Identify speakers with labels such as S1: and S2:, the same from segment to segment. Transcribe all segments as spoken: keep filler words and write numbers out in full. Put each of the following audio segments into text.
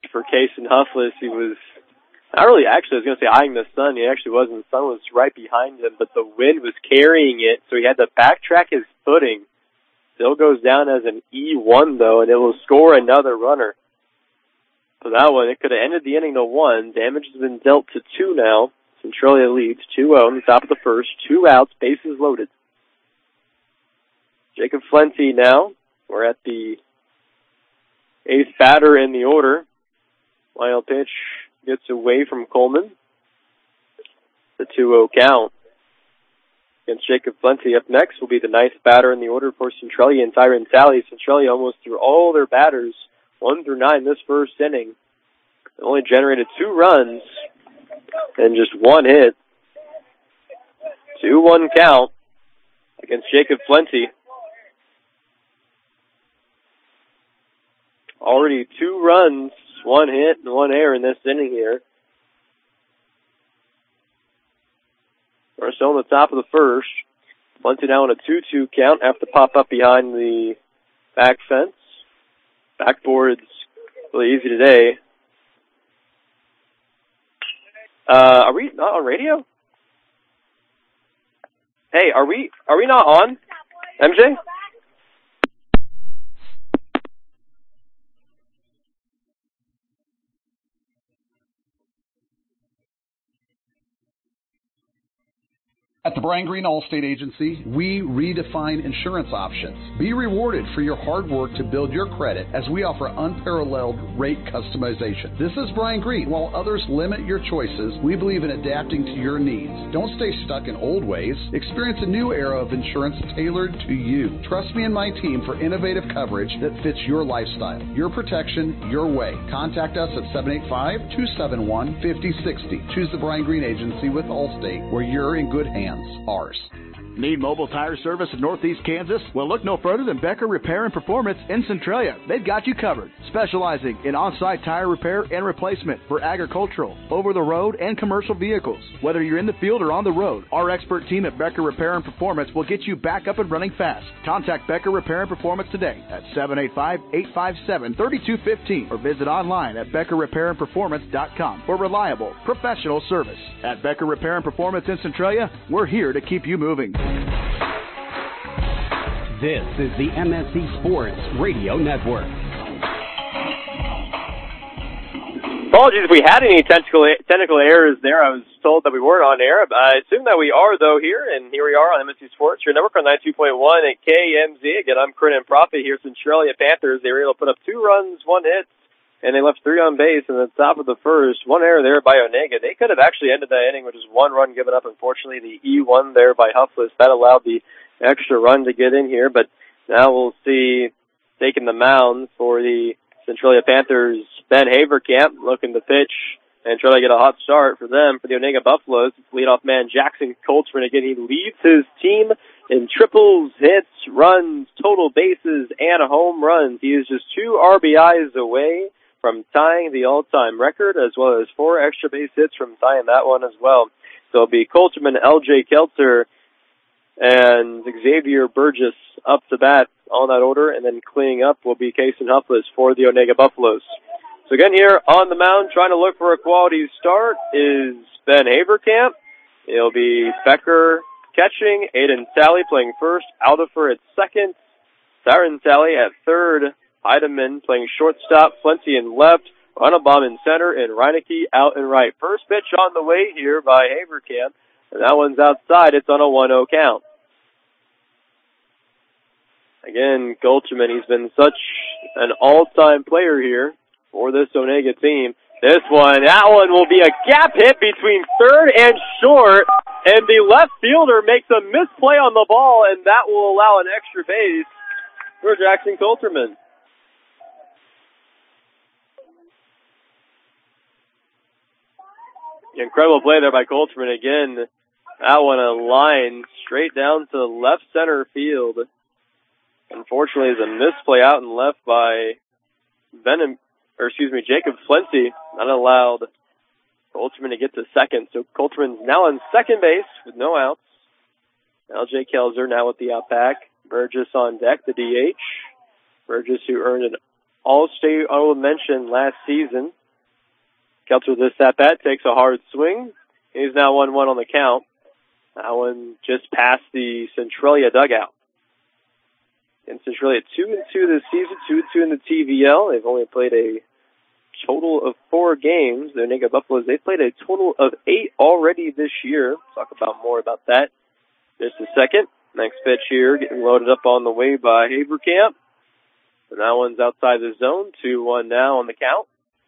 S1: for Kason Huffless. He was not really, actually, I was going to say eyeing the sun. He actually wasn't. The sun was right behind him, but the wind was carrying it, so he had to backtrack his footing. Still goes down as an E one, though, and it will score another runner. For that one, it could have ended the inning to one. Damage has been dealt to two now. Centralia leads two oh in the top of the first. Two outs, bases loaded. Jacob Flenti now. We're at the eighth batter in the order. Wild pitch gets away from Coleman. The two oh count. Against Jacob Flenti. Up next will be the ninth batter in the order for Centralia and Tyron Talley. Centralia almost threw all their batters, one through nine, this first inning. They only generated two runs and just one hit. two one count against Jacob Flenti. Already two runs, one hit, and one error in this inning here. We're still on the top of the first. Flenti now on a two two count. Have to pop up behind the back fence. Backboard's really easy today. Uh, are we not on radio? Hey, are we, are we not on? M J?
S2: At the Brian Green Allstate Agency, we redefine insurance options. Be rewarded for your hard work to build your credit as we offer unparalleled rate customization. This is Brian Green. While others limit your choices, we believe in adapting to your needs. Don't stay stuck in old ways. Experience a new era of insurance tailored to you. Trust me and my team for innovative coverage that fits your lifestyle, your protection, your way. Contact us at seven eight five, two seven one, five oh six oh. Choose the Brian Green Agency with Allstate, where you're in good hands. Ours.
S3: Need mobile tire service in Northeast Kansas? Well, look no further than Becker Repair and Performance in Centralia. They've got you covered, specializing in on-site tire repair and replacement for agricultural, over-the-road, and commercial vehicles. Whether you're in the field or on the road, our expert team at Becker Repair and Performance will get you back up and running fast. Contact Becker Repair and Performance today at seven eight five, eight five seven, three two one five or visit online at becker repair and performance dot com for reliable, professional service. At Becker Repair and Performance in Centralia, we're here to keep you moving.
S4: This is the M S C Sports Radio Network.
S1: Apologies if we had any technical technical errors there. I was told that we weren't on air. I assume that we are, though, here. And here we are on M S C Sports, your network on ninety-two point one at K M Z. Again, I'm Corinne Prophet here. Centralia Panthers, they were able to put up two runs, one hit, and they left three on base in the top of the first. One error there by Onega. They could have actually ended that inning with just one run given up. Unfortunately, the E one there by Huffless, that allowed the extra run to get in here. But now we'll see taking the mound for the Centralia Panthers, Ben Haverkamp, looking to pitch and try to get a hot start for them, for the Onega Buffaloes. It's leadoff man Jackson Coltrane. Again, he leads his team in triples, hits, runs, total bases, and home runs. He is just two R B Is away from tying the all-time record, as well as four extra base hits from tying that one as well. So it'll be Colterman, L J Kelter, and Xavier Burgess up to bat on that order, and then cleaning up will be Kason Huffless for the Onega Buffaloes. So again, here on the mound, trying to look for a quality start is Ben Haverkamp. It'll be Becker catching, Aiden Talley playing first, Aldifer at second, Tyron Talley at third, Heidemann playing shortstop, Flenti in left, Runnelbaum in center, and Reinecke out and right. First pitch on the way here by Haverkamp, and that one's outside. It's on a one oh count. Again, Gulcherman, he's been such an all-time player here for this Onega team. This one, that one will be a gap hit between third and short, and the left fielder makes a misplay on the ball, and that will allow an extra base for Jackson Colterman. Incredible play there by Colterman. Again, that one a line straight down to left center field. Unfortunately, it's a misplay out and left by Venom, or excuse me, Jacob Flenti. That allowed Colterman to get to second. So Colterman's now on second base with no outs. L J Kelzer now with the out back. Burgess on deck, the D H. Burgess, who earned an All-State honorable mention last season Keltzer this at bat takes a hard swing. He's now one one on the count. That one just past the Centralia dugout. And Centralia two and two this season, two and two in the T V L. They've only played a total of four games. The Onega Buffaloes, they've played a total of eight already this year. Talk about more about that just a second. Next pitch here, getting loaded up on the way by Haverkamp. And that one's outside the zone. two one now on the count.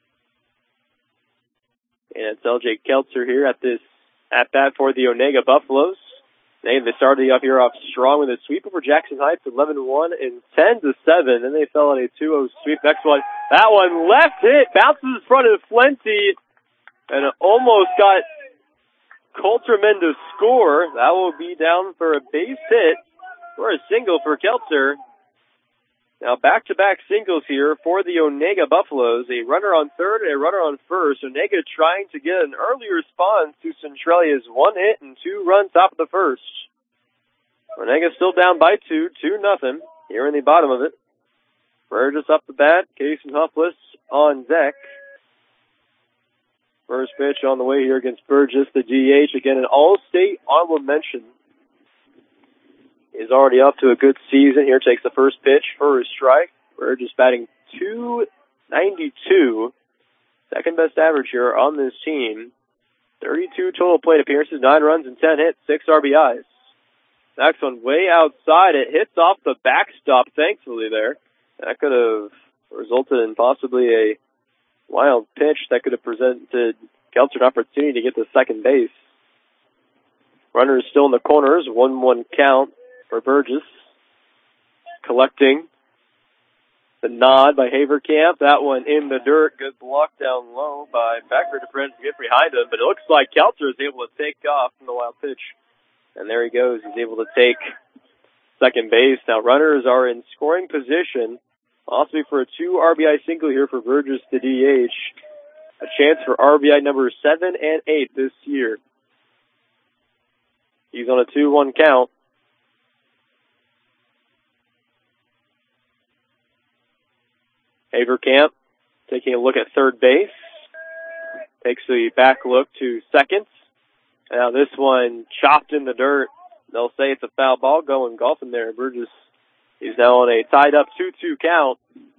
S1: And it's L J Keltzer here at this at-bat for the Onega Buffaloes. They, they started off here off strong with a sweep over Jackson Heights, eleven one and ten to seven. Then they fell on a two oh sweep. Next one, that one left hit, bounces in front of Flenty, and it almost got Coulterman to score. That will be down for a base hit or a single for Keltzer. Now back-to-back singles here for the Onega Buffaloes. A runner on third and a runner on first. Onega trying to get an early response to Centralia's one hit and two run top of the first. Onega still down by two, two nothing. Here in the bottom of it. Burgess up the bat. Casey Huffless on deck. First pitch on the way here against Burgess, the D H. Again, an all-state honorable mention. Is already off to a good season. Here takes the first pitch for a strike. Burgess batting two ninety-two. Second best average here on this team. thirty-two total plate appearances, nine runs and ten hits, six R B Is. Next one way outside. It hits off the backstop, thankfully there. That could have resulted in possibly a wild pitch that could have presented Keltzer an opportunity to get to second base. Runner is still in the corners, one one count for Burgess. Collecting the nod by Haverkamp. That one in the dirt. Good block down low by Becker to prevent get behind him. But it looks like Keltzer is able to take off from the wild pitch. And there he goes. He's able to take second base. Now runners are in scoring position. Possibly for a two R B I single here for Burgess, the D H. A chance for R B I number seven and eight this year. He's on a two one count. Haverkamp taking a look at third base. Takes the back look to second. Now this one chopped in the dirt. They'll say it's a foul ball going golfing there. Burgess is now on a tied up two two count.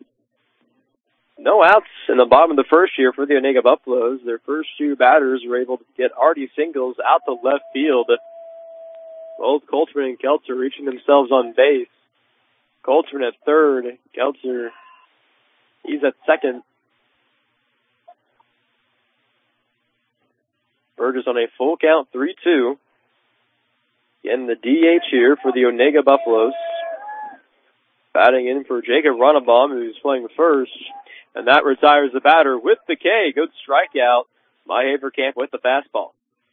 S1: No outs in the bottom of the first here for the Onega Buffaloes. Their first two batters were able to get arty singles out to left field. Both Coulterman and Keltzer reaching themselves on base. Coulterman at third. Keltzer, he's at second. Burgess on a full count, three two. Again, the D H here for the Onega Buffaloes. Batting in for Jacob Runabaum, who's playing first. And that retires the batter with the K. Good strikeout by Haverkamp with the fastball.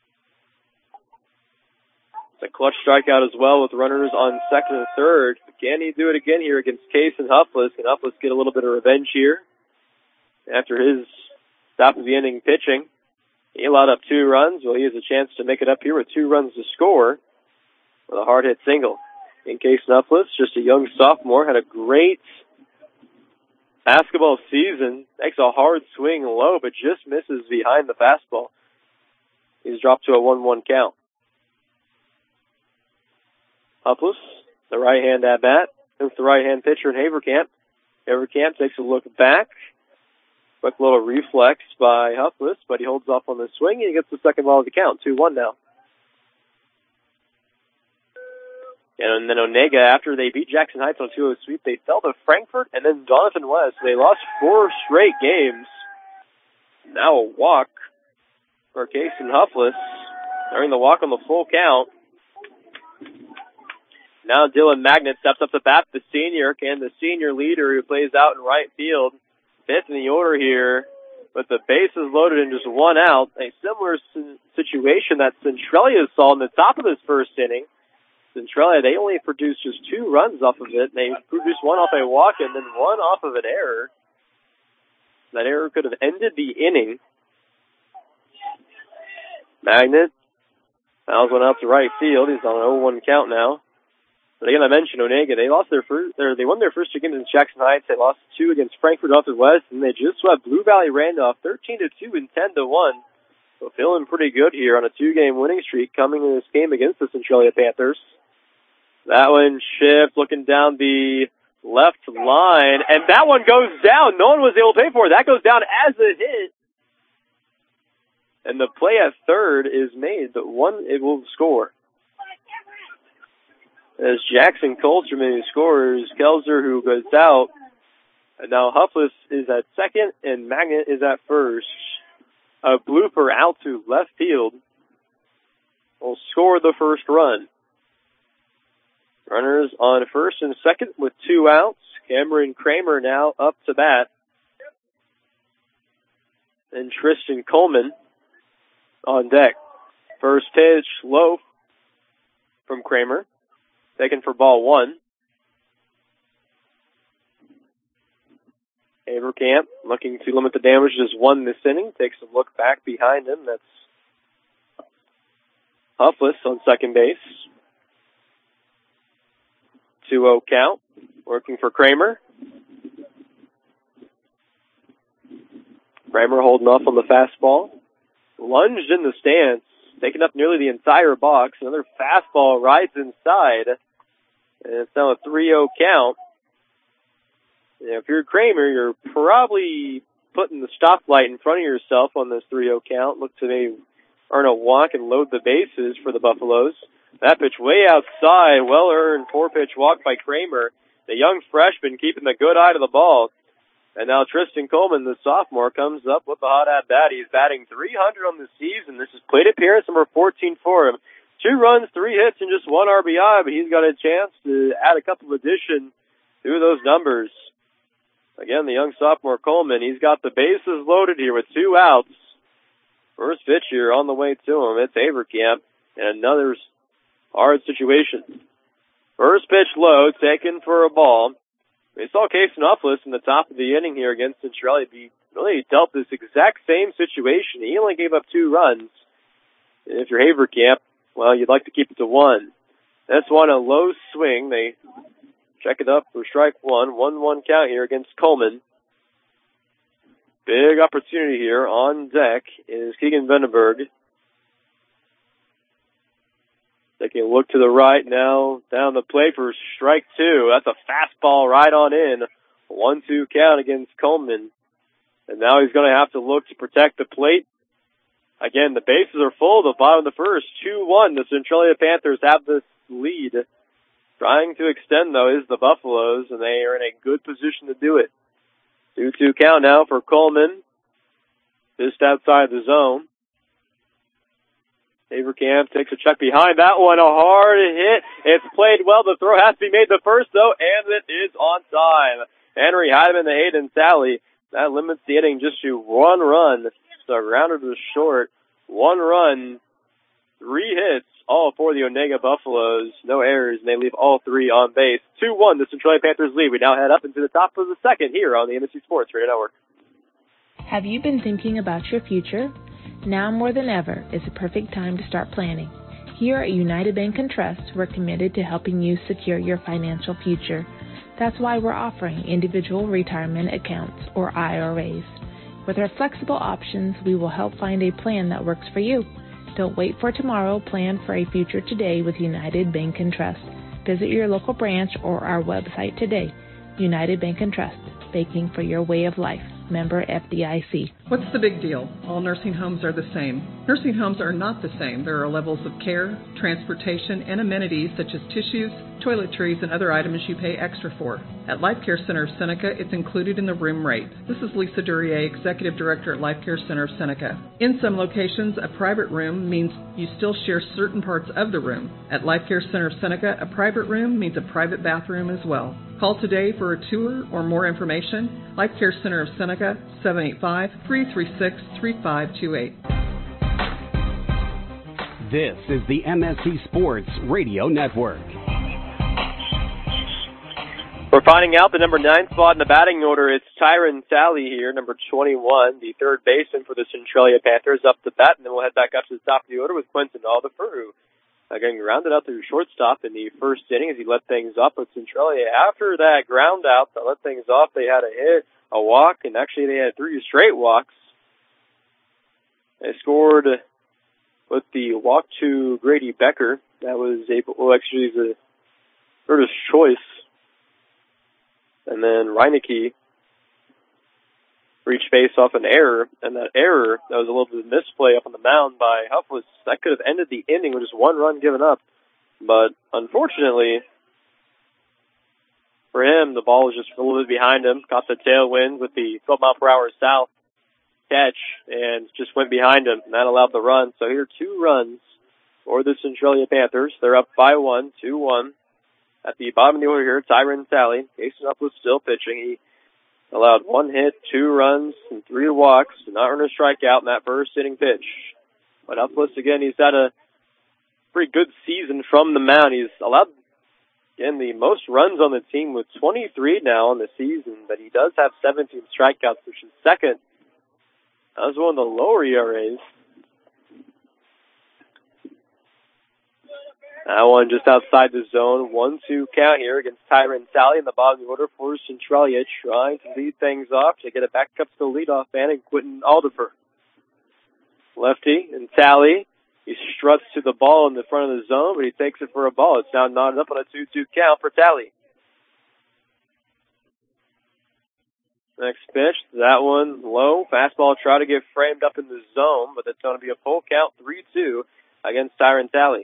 S1: It's a clutch strikeout as well with runners on second and third. Can he do it again here against Case and Huffless? Can Huffless get a little bit of revenge here after his top of the inning pitching? He allowed up two runs. Well, he has a chance to make it up here with two runs to score with a hard hit single. In Case Huffless, just a young sophomore, had a great basketball season. Takes a hard swing low, but just misses behind the fastball. He's dropped to a one one count. Huffless, the right-hand at-bat. There's the right-hand pitcher in Haverkamp. Haverkamp takes a look back. Quick little reflex by Huffless, but he holds off on the swing, and he gets the second ball of the count. two one now. And then Onega, after they beat Jackson Heights on a two oh sweep, they fell to Frankfort and then Donovan West. They lost four straight games. Now a walk for Case and Huffless. During the walk on the full count. Now Dylan Magnet steps up to bat, the senior, and the senior leader who plays out in right field. Fifth in the order here, with the bases loaded and just one out. A similar situation that Centralia saw in the top of this first inning. Centralia, they only produced just two runs off of it. They produced one off a walk and then one off of an error. That error could have ended the inning. Magnet fouls one out to right field. He's on an oh one count now. But again, I mentioned Onega. They lost their first, or they won their first two games against Jackson Heights. They lost two against Frankfort Northwest, and they just swept Blue Valley Randolph thirteen to two and ten to one. So feeling pretty good here on a two-game winning streak coming in this game against the Centralia Panthers. That one shift, looking down the left line, and that one goes down. No one was able to pay for it. That goes down as a hit. And the play at third is made, but one, it will score. As Jackson Colsterman scores, Kelzer who goes out, and now Huffless is at second, and Magnet is at first. A blooper out to left field will score the first run. Runners on first and second with two outs. Cameron Kramer now up to bat. And Tristan Coleman on deck. First pitch, low from Kramer. Taken for ball one. Haverkamp looking to limit the damage to just one this inning. Takes a look back behind him. That's Huffless on second base. two oh count. Working for Kramer. Kramer holding off on the fastball. Lunged in the stance. Taking up nearly the entire box. Another fastball rides inside. And it's now a three oh count. You know, if you're Kramer, you're probably putting the stoplight in front of yourself on this three oh count. Look to maybe earn a walk and load the bases for the Buffaloes. That pitch way outside. Well-earned four-pitch walk by Kramer. The young freshman keeping the good eye to the ball. And now Tristan Coleman, the sophomore, comes up with the hot at-bat. He's batting three hundred on the season. This is plate appearance number fourteen for him. Two runs, three hits, and just one R B I, but he's got a chance to add a couple of additions to those numbers. Again, the young sophomore Coleman, he's got the bases loaded here with two outs. First pitch here on the way to him. It's Haverkamp, and another hard situation. First pitch low, taken for a ball. We saw Kason Huffless in the top of the inning here against Centralia. He really dealt this exact same situation. He only gave up two runs. And if you're Haverkamp, well, you'd like to keep it to one. This one, a low swing. They check it up for strike one. one one count here against Coleman. Big opportunity here on deck is Keegan Vandenberg. Taking a look to the right now, down the plate for strike two. That's a fastball right on in. one two count against Coleman. And now he's going to have to look to protect the plate. Again, the bases are full. The bottom of the first, two one. The Centralia Panthers have this lead. Trying to extend, though, is the Buffaloes, and they are in a good position to do it. two two count now for Coleman. Just outside the zone. Haverkamp takes a check behind that one. A hard hit. It's played well. The throw has to be made the first, though, and it is on time. Henry Heidemann, the Hayden Sally. That limits the inning just to one run. So rounded to short. One run, three hits, all for the Onega Buffaloes. No errors, and they leave all three on base. two one, the Centralia Panthers lead. We now head up into the top of the second here on the M S C Sports Radio Network.
S5: Have you been thinking about your future? Now more than ever is the perfect time to start planning. Here at United Bank and Trust, we're committed to helping you secure your financial future. That's why we're offering individual retirement accounts, or I R As. With our flexible options, we will help find a plan that works for you. Don't wait for tomorrow. Plan for a future today with United Bank and Trust. Visit your local branch or our website today. United Bank and Trust, banking for your way of life. Member F D I C.
S6: What's the big deal? All nursing homes are the same. Nursing homes are not the same. There are levels of care, transportation, and amenities such as tissues, toiletries, and other items you pay extra for. At Life Care Center of Seneca, it's included in the room rate. This is Lisa Duryea, Executive Director at Life Care Center of Seneca. In some locations, a private room means you still share certain parts of the room. At Life Care Center of Seneca, a private room means a private bathroom as well. Call today for a tour or more information. Life Care Center of Seneca, seven eight five, three three six, three five two eight.
S4: This is the M S C Sports Radio Network.
S1: We're finding out the number nine spot in the batting order. It's Tyron Sally here, number twenty-one, the third baseman for the Centralia Panthers, up to bat, and then we'll head back up to the top of the order with Quentin Aldefer, who Again, grounded out through shortstop in the first inning as he let things up with Centralia. After that ground out that let things off, they had a hit, a walk, and actually they had three straight walks. They scored with the walk to Grady Becker. That was able, well, actually, the Curtis Choice. And then Reineke reached base off an error, and that error, that was a little bit of misplay up on the mound by Huffless. That could have ended the inning with just one run given up. But unfortunately for him, the ball was just a little bit behind him, caught the tailwind with the twelve mile per hour south catch, and just went behind him, and that allowed the run. So here are two runs for the Centralia Panthers. They're up by one, two one. At the bottom of the order here, Tyron Talley. Jason Huffless still pitching. He allowed one hit, two runs, and three walks. Did not earn a strikeout in that first inning pitch. But Huffless, again, he's had a pretty good season from the mound. He's allowed, again, the most runs on the team with twenty-three now on the season, but he does have seventeen strikeouts, which is second. That was one of the lower E R As. That one just outside the zone. one two count here against Tyron Talley in the bottom of the order for Centralia, trying to lead things off to get it back up to the leadoff man and Quentin Alderfer. Lefty and Talley. He struts to the ball in the front of the zone, but he takes it for a ball. It's now knotted up on a two two count for Talley. Next pitch, that one low. Fastball try to get framed up in the zone, but it's going to be a full count, three two against Tyron Talley.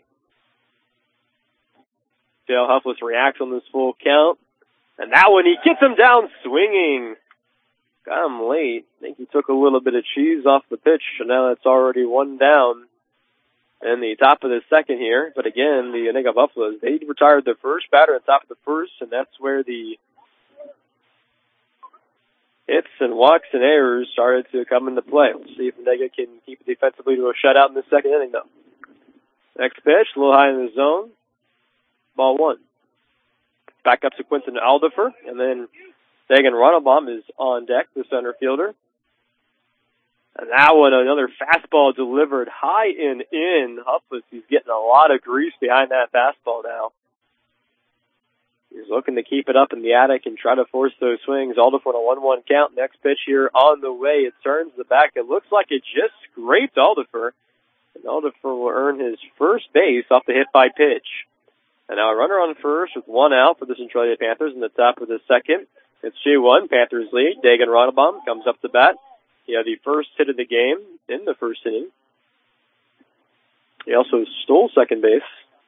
S1: Dale Huffless reacts on this full count. And that one, he gets him down swinging. Got him late. I think he took a little bit of cheese off the pitch, and now it's already one down in the top of the second here. But again, the Onega Buffaloes, they retired the first batter at the top of the first, and that's where the hits and walks and errors started to come into play. We'll see if Onega can keep it defensively to a shutout in the second inning, though. Next pitch, a little high in the zone. Ball one. Back up to Quentin Alderfer, and then Dagan Ronnebaum is on deck, the center fielder. And that one, another fastball delivered high and in. Huffless, he's getting a lot of grease behind that fastball now. He's looking to keep it up in the attic and try to force those swings. Alderfer on a one one count. Next pitch here on the way. It turns the back. It looks like it just scraped Alderfer. And Alderfer will earn his first base off the hit by pitch. And now a runner on first with one out for the Centralia Panthers in the top of the second. It's two one, Panthers lead. Dagan Ronnebaum comes up to bat. He had the first hit of the game in the first inning. He also stole second base.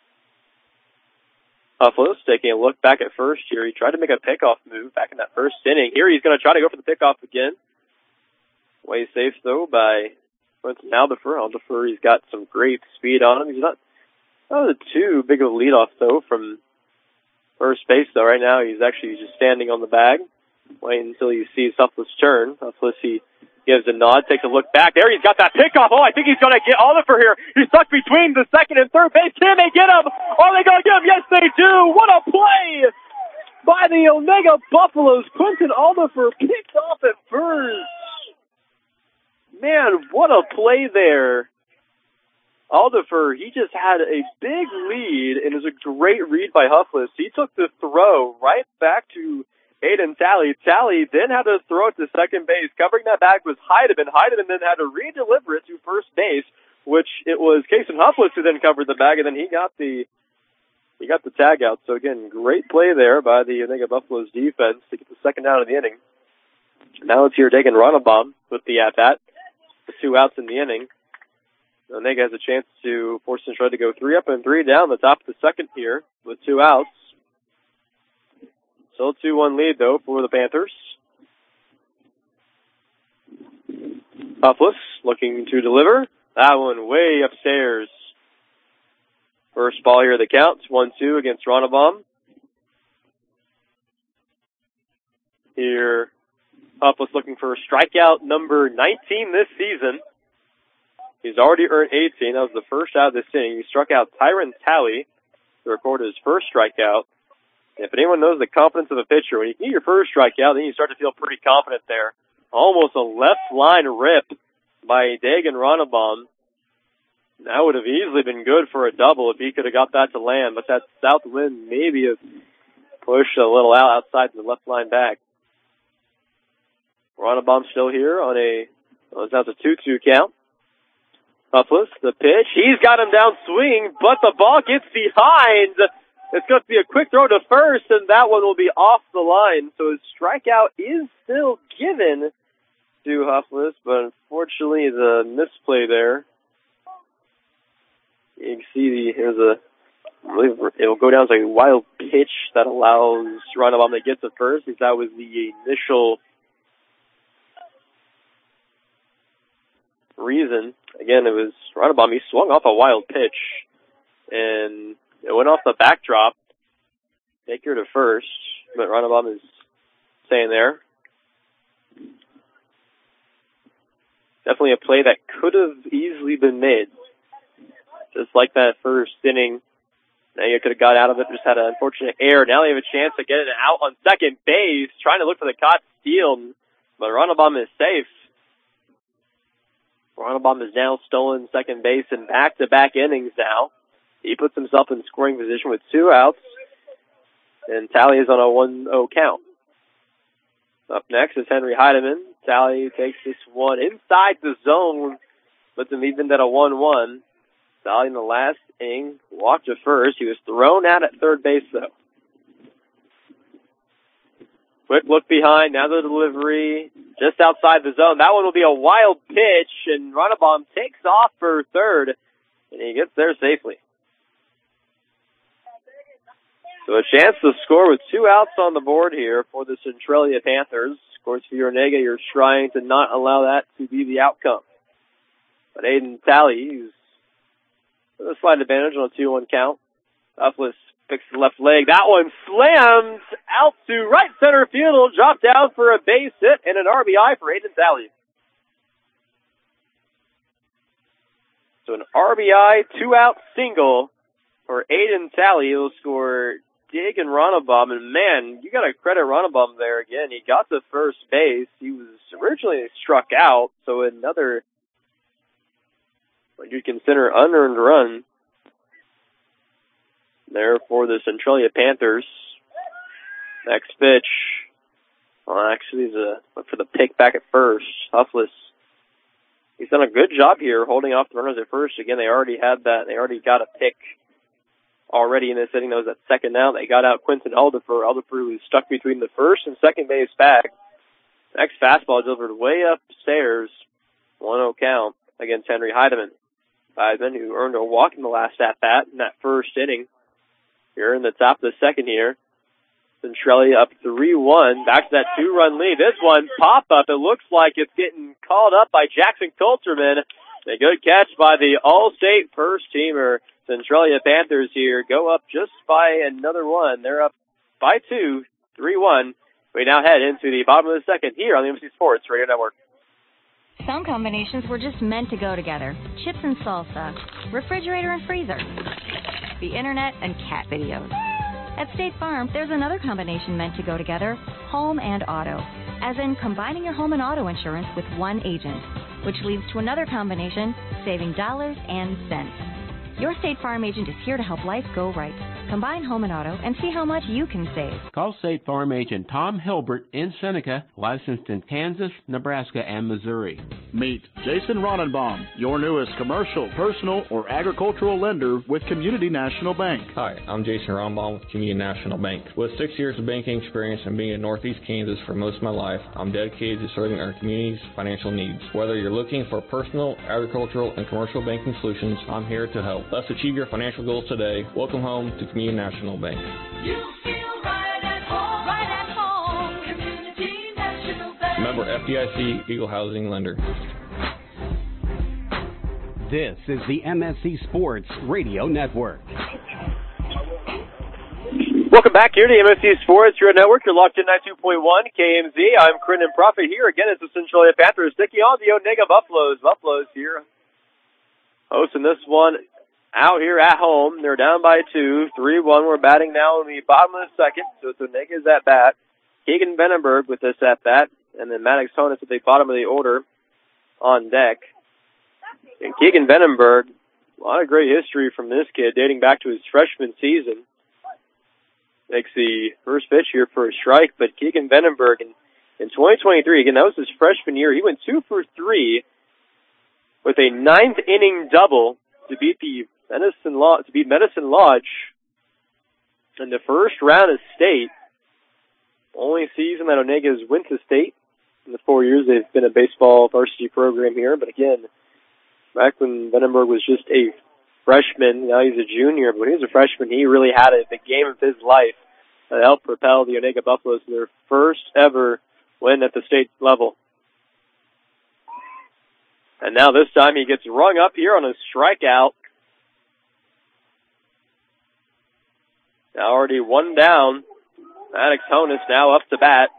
S1: Huffless taking a look back at first here. He tried to make a pickoff move back in that first inning. Here he's going to try to go for the pickoff again. Way safe, though, by Quentin Alderfer. Alderfer, he's got some great speed on him. He's not Not too big of a leadoff, though, from first base, though. Right now, he's actually just standing on the bag, waiting until he sees Huffless turn. Huffless, he gives a nod, takes a look back. There, he's got that pickoff. Oh, I think he's going to get Alderfer here. He's stuck between the second and third base. Can they get him? Are they going to get him? Yes, they do. What a play by the Onega Buffaloes. Quentin Alderfer picked off at first. Man, what a play there. Alderfer, he just had a big lead, and it was a great read by Huffless. He took the throw right back to Aiden Talley. Talley then had to throw it to second base. Covering that bag was Heidemann. Heidemann then had to re-deliver it to first base, which it was Kason Huffless who then covered the bag, and then he got the he got the tag out. So again, great play there by the Onega Buffaloes defense to get the second out of the inning. Now let's hear Dagan Ronnebaum with the at-bat. The two outs in the inning. Onega has a chance to force Centralia to go three up and three down the top of the second here with two outs. Still two one lead, though, for the Panthers. Huffless looking to deliver. That one way upstairs. First ball here, the count. one two against Ronnebaum. Here, Huffless looking for strikeout number nineteen this season. He's already earned eighteen. That was the first out of this inning. He struck out Tyron Talley to record his first strikeout. And if anyone knows the confidence of a pitcher, when you get your first strikeout, then you start to feel pretty confident there. Almost a left line rip by Dagan Ronnebaum. That would have easily been good for a double if he could have got that to land, but that south wind maybe have pushed a little out outside the left line back. Ronnebaum still here on a, well, it's now a two two count. Huffless, the pitch. He's got him down swinging, but the ball gets behind. It's going to be a quick throw to first, and that one will be off the line. So his strikeout is still given to Huffless, but unfortunately the misplay there. You can see the, there's a, I believe it'll go down as a wild pitch that allows Ronnebaum to get to first, because that was the initial reason. Again, it was Ronnebaum. He swung off a wild pitch, and it went off the backdrop. Take her to first, but Ronnebaum is staying there. Definitely a play that could have easily been made. Just like that first inning. Now you could have got out of it, just had an unfortunate error. Now they have a chance to get it out on second base, trying to look for the caught steal, but Ronnebaum is safe. Ronnebaum has now stolen second base in back-to-back innings now. He puts himself in scoring position with two outs, and Tally is on a one oh count. Up next is Henry Heidemann. Tally takes this one inside the zone, puts him even at a one one. Tally in the last inning walked to first. He was thrown out at third base, though. Quick look behind, now the delivery, just outside the zone. That one will be a wild pitch, and Ronnebaum takes off for third, and he gets there safely. So a chance to score with two outs on the board here for the Centralia Panthers. Of course, for Urenega, you're trying to not allow that to be the outcome. But Aiden Tally, he's with a slight advantage on a two one count. Huffless picks the left leg. That one slams out to right center field. It'll drop down for a base hit and an R B I for Aiden Tally. So an R B I, two-out single for Aiden Tally. He'll score Dig and Ronnebaum. And, man, you got to credit Ronnebaum there again. He got to first base. He was originally struck out, so another, what you'd consider, unearned run there for the Centralia Panthers. Next pitch. Well, actually, he's a look for the pick back at first. Huffless. He's done a good job here holding off the runners at first. Again, they already had that. They already got a pick already in this inning. That was at second now. They got out Quinton Alderfer. Alderfer was stuck between the first and second base bag. Next fastball delivered way upstairs. one oh count against Henry Heidemann. Heidemann, who earned a walk in the last at-bat in that first inning. Here in the top of the second here. Centralia up three one. Back to that two-run lead. This one, pop-up. It looks like it's getting called up by Jackson Coulterman. A good catch by the All-State first-teamer. Centralia Panthers here go up just by another one. They're up by two, three one. We now head into the bottom of the second here on the M C Sports Radio Network.
S7: Some combinations were just meant to go together. Chips and salsa, refrigerator and freezer, the internet and cat videos. At State Farm, there's another combination meant to go together, home and auto, as in combining your home and auto insurance with one agent, which leads to another combination, saving dollars and cents. Your State Farm agent is here to help life go right. Combine home and auto and see how much you can save.
S8: Call State Farm agent Tom Hilbert in Seneca, licensed in Kansas, Nebraska, and Missouri.
S3: Meet Jason Ronnebaum, your newest commercial, personal, or agricultural lender with Community National Bank.
S9: Hi, I'm Jason Ronnebaum with Community National Bank. With six years of banking experience and being in Northeast Kansas for most of my life, I'm dedicated to serving our community's financial needs. Whether you're looking for personal, agricultural, and commercial banking solutions, I'm here to help. Let's achieve your financial goals today. Welcome home to Community National Bank.
S10: You feel right at home, right at home. Community National Bank.
S9: Member F D I C, Eagle Housing Lender.
S4: This is the M S C Sports Radio Network.
S1: Welcome back here to the M S C Sports Radio Network. You're locked in ninety-two point one K M Z. I'm Crinton Prophet here. Again, it's the Centralia Panthers taking on the Onega Buffaloes. Buffaloes here hosting this one out here at home. They're down by two, three one. We're batting now in the bottom of the second, so it's Onega's at bat. Keegan Benenberg with this at bat, and then Maddox Tonis at the bottom of the order on deck. And Keegan Benenberg A lot of great history from this kid dating back to his freshman season. Makes the first pitch here for a strike, but Keegan Vandenberg in, in twenty twenty-three, again, that was his freshman year. He went two for three with a ninth inning double to beat the Medicine Lodge, to beat Medicine Lodge in the first round of state. Only season that Onega has went to state in the four years they've been a baseball varsity program here. But again, back when Vandenberg was just a freshman, now he's a junior, but when he was a freshman, he really had it, the game of his life that helped propel the Onega Buffaloes to their first ever win at the state level. And now this time he gets rung up here on a strikeout. Now already one down. Maddox Honus now up to bat.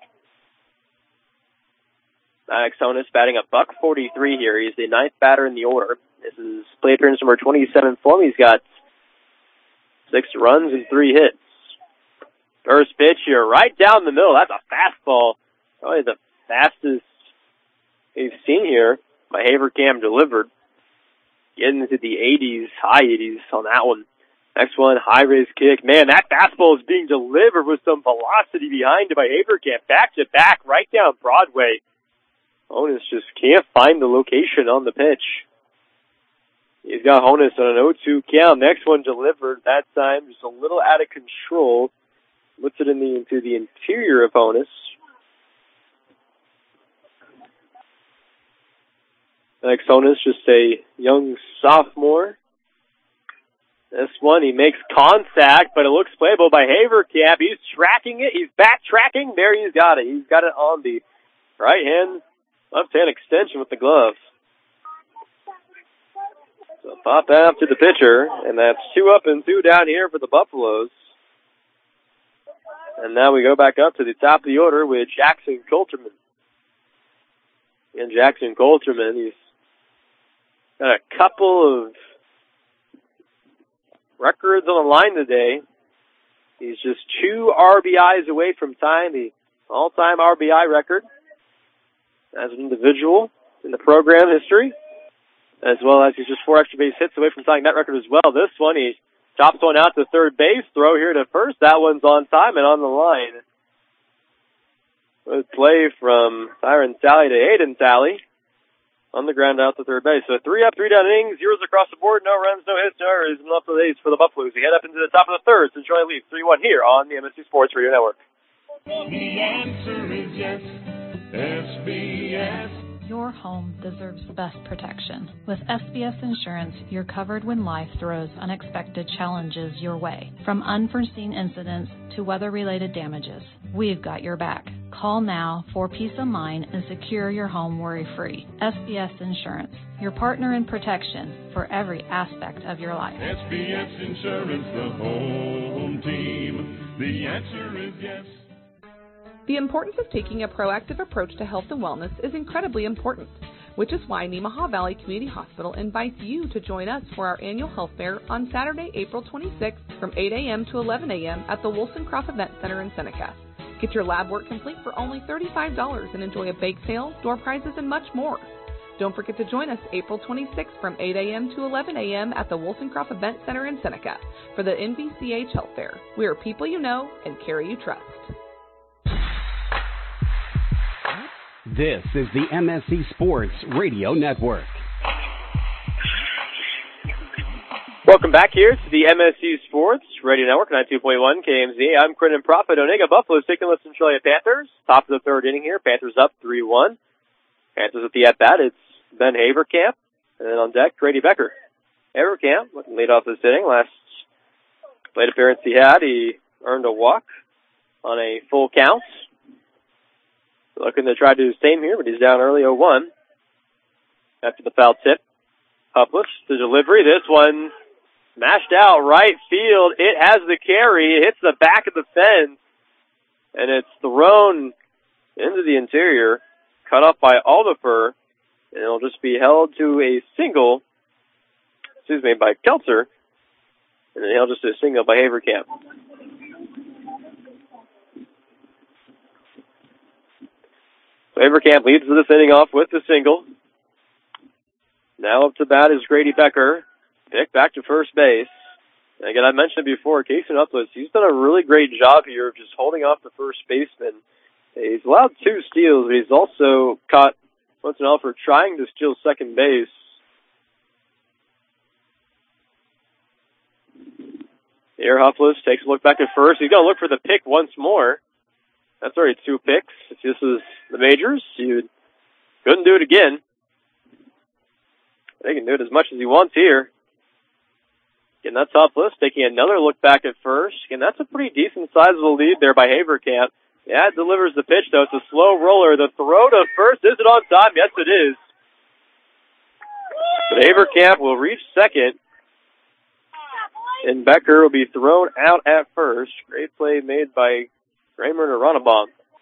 S1: Maddox Honus batting a buck forty-three here. He's the ninth batter in the order. This is play appearance number twenty-seven for him. He's got six runs and three hits. First pitch here, right down the middle. That's a fastball. Probably the fastest we've seen here by Haverkamp delivered. Getting into the eighties, high eighties on that one. Next one, high raise kick. Man, that fastball is being delivered with some velocity behind it by Haverkamp. Back to back, right down Broadway. Honus just can't find the location on the pitch. He's got Honus on an oh two count. Next one delivered. That time just a little out of control. Puts it in the, into the interior of Honus. Next Honus, just a young sophomore. This one, he makes contact, but it looks playable by Haverkamp. He's tracking it. He's backtracking. There he's got it. He's got it on the right hand, left hand extension with the glove. So pop out to the pitcher, and that's two up and two down here for the Buffaloes. And now we go back up to the top of the order with Jackson Coulterman. And Jackson Coulterman, he's got a couple of records on the line today. He's just two R B Is away from tying the all-time R B I record as an individual in the program history, as well as he's just four extra base hits away from tying that record as well. This one, he chops one out to third base, throw here to first. That one's on time and on the line. Good play from Tyron Talley to Hayden Talley on the ground out to third base. So three up, three down innings, zeros across the board, no runs, no hits, no errors, and up to the eighth for the Buffaloes. We head up into the top of the third. Centralia leads three one here on the M S C Sports Radio Network.
S10: The answer is yes, S B S.
S11: Your home deserves the best protection. With S B S Insurance, you're covered when life throws unexpected challenges your way. From unforeseen incidents to weather-related damages, we've got your back. Call now for peace of mind and secure your home worry-free. S B S Insurance, your partner in protection for every aspect of your life.
S10: S B S Insurance, the home team. The answer is yes.
S6: The importance of taking a proactive approach to health and wellness is incredibly important, which is why Nemaha Valley Community Hospital invites you to join us for our annual health fair on Saturday, April twenty-sixth from eight a.m. to eleven a.m. at the Wollstonecroft Event Center in Seneca. Get your lab work complete for only thirty-five dollars and enjoy a bake sale, door prizes, and much more. Don't forget to join us April twenty-sixth from eight a.m. to eleven a.m. at the Wollstonecroft Event Center in Seneca for the N V C H Health Fair. We are people you know and care you trust.
S4: This is the M S C Sports Radio Network.
S1: Welcome back here to the M S C Sports Radio Network, ninety-two point one K M Z. I'm Brendan Prophet. Onega Buffaloes taking on the Centralia Panthers. Top of the third inning here. Panthers up three one. Panthers at the at-bat. It's Ben Haverkamp. And then on deck, Grady Becker. Haverkamp looking lead off this inning. Last plate appearance he had, he earned a walk on a full count. Looking to try to do the same here, but he's down early oh one. After the foul tip. Published the delivery. This one smashed out right field. It has the carry. It hits the back of the fence. And it's thrown into the interior. Cut off by Aldifer. And it'll just be held to a single. Excuse me, by Keltzer. And then held just to a single by Haverkamp. Haverkamp leads this inning off with the single. Now up to bat is Grady Becker. pick back to first base. And again, I mentioned it before, Casey Uplis, he's done a really great job here of just holding off the first baseman. He's allowed two steals, but he's also caught Quentin Elford trying to steal second base. Here, Huffless takes a look back at first. He's going to look for the pick once more. That's already two picks. If this was the majors, you couldn't do it again. They can do it as much as he wants here. Again, that's Huffless taking another look back at first. Again, that's a pretty decent sizable lead there by Haverkamp. Yeah, it delivers the pitch, though. It's a slow roller. The throw to first. Is it on time? Yes, it is. But Haverkamp will reach second. And Becker will be thrown out at first. Great play made by Kramer and Aranabom.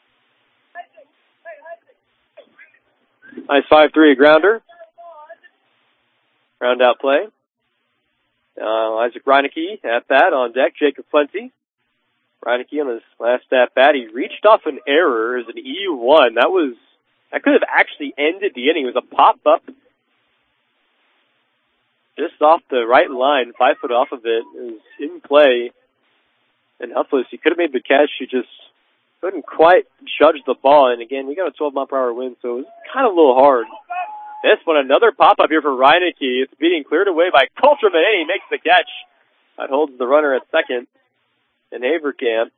S1: Nice five three grounder. Ground out play. Uh, Isaac Reineke at bat on deck. Jacob Plenty. Reineke on his last at bat. He reached off an error as an E one. That was, that could have actually ended the inning. It was a pop up just off the right line, five foot off of it. It was in play. And Huffless, he could have made the catch. He just couldn't quite judge the ball. And again, we got a twelve mile per hour wind, so it was kind of a little hard. This one, another pop-up here for Reineke. It's being cleared away by Kulterman, and he makes the catch. That holds the runner at second. And Haverkamp.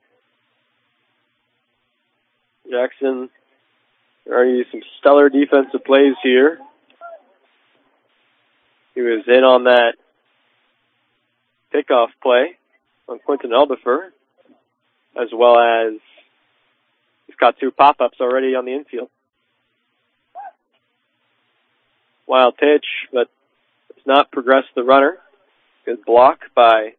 S1: Jackson already some stellar defensive plays here. He was in on that pickoff play on Quentin Eldefer, as well as he's got two pop-ups already on the infield. Wild pitch, but does not progress the runner. Good block by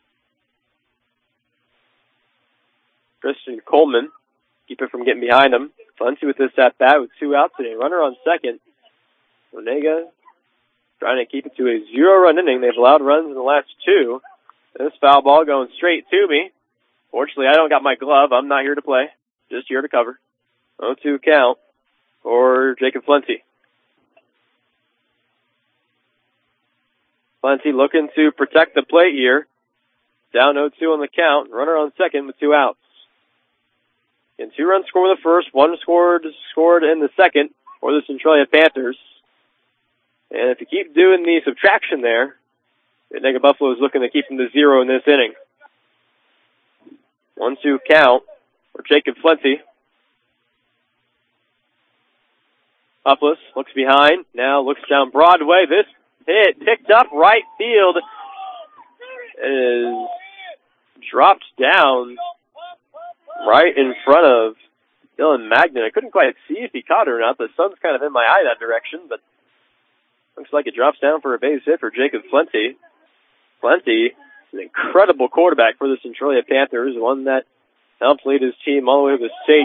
S1: Christian Coleman. Keep it from getting behind him. Plenty with this at bat with two outs and a runner on second. Onega trying to keep it to a zero-run inning. They've allowed runs in the last two. This foul ball going straight to me. Fortunately, I don't got my glove. I'm not here to play. Just here to cover. oh two count for Jacob Plenty. Plenty looking to protect the plate here. Down oh two on the count. Runner on second with two outs. And two runs scored in the first. One scored scored in the second for the Centralia Panthers. And if you keep doing the subtraction there, the Onega Buffalo is looking to keep them to zero in this inning. one two count for Jacob Plenty. Huffless looks behind. Now looks down Broadway. This hit picked up right field. Is dropped down right in front of Dylan Magnan. I couldn't quite see if he caught it or not. The sun's kind of in my eye that direction, but looks like it drops down for a base hit for Jacob Plenty. Plenty is an incredible quarterback for the Centralia Panthers, one that helped lead his team all the way to the state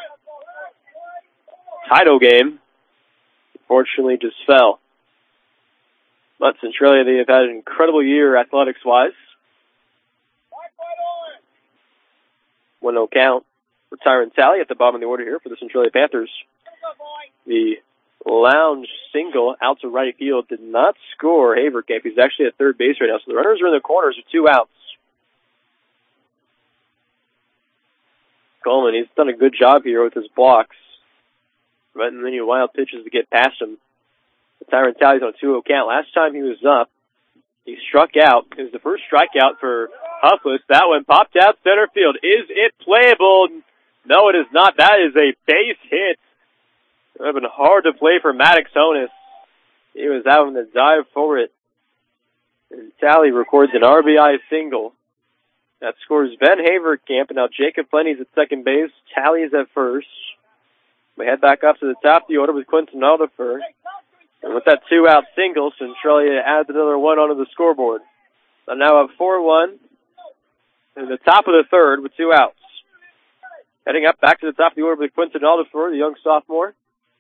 S1: title game. Unfortunately, just fell. But Centralia, they have had an incredible year athletics-wise. one oh count for Tyron Talley at the bottom of the order here for the Centralia Panthers. The lounge single out to right field did not score Haverkamp. He's actually at third base right now, so the runners are in the corners with two outs. Coleman, he's done a good job here with his blocks. But many wild pitches to get past him. Tyron Talley's on a two oh count. Last time he was up, he struck out. It was the first strikeout for Huffless. That one popped out center field. Is it playable? No, it is not. That is a base hit. It would have been hard to play for Maddox Honus. He was having to dive for it. And Talley records an R B I single. That scores Ben Haverkamp, and now Jacob Plenty's at second base. Talley's at first. We head back up to the top of the order with Quentin Eldefer. And with that two-out single, Centralia adds another one onto the scoreboard. So now up four one in the top of the third with two outs. Heading up back to the top of the order with Quentin Eldefer, the young sophomore.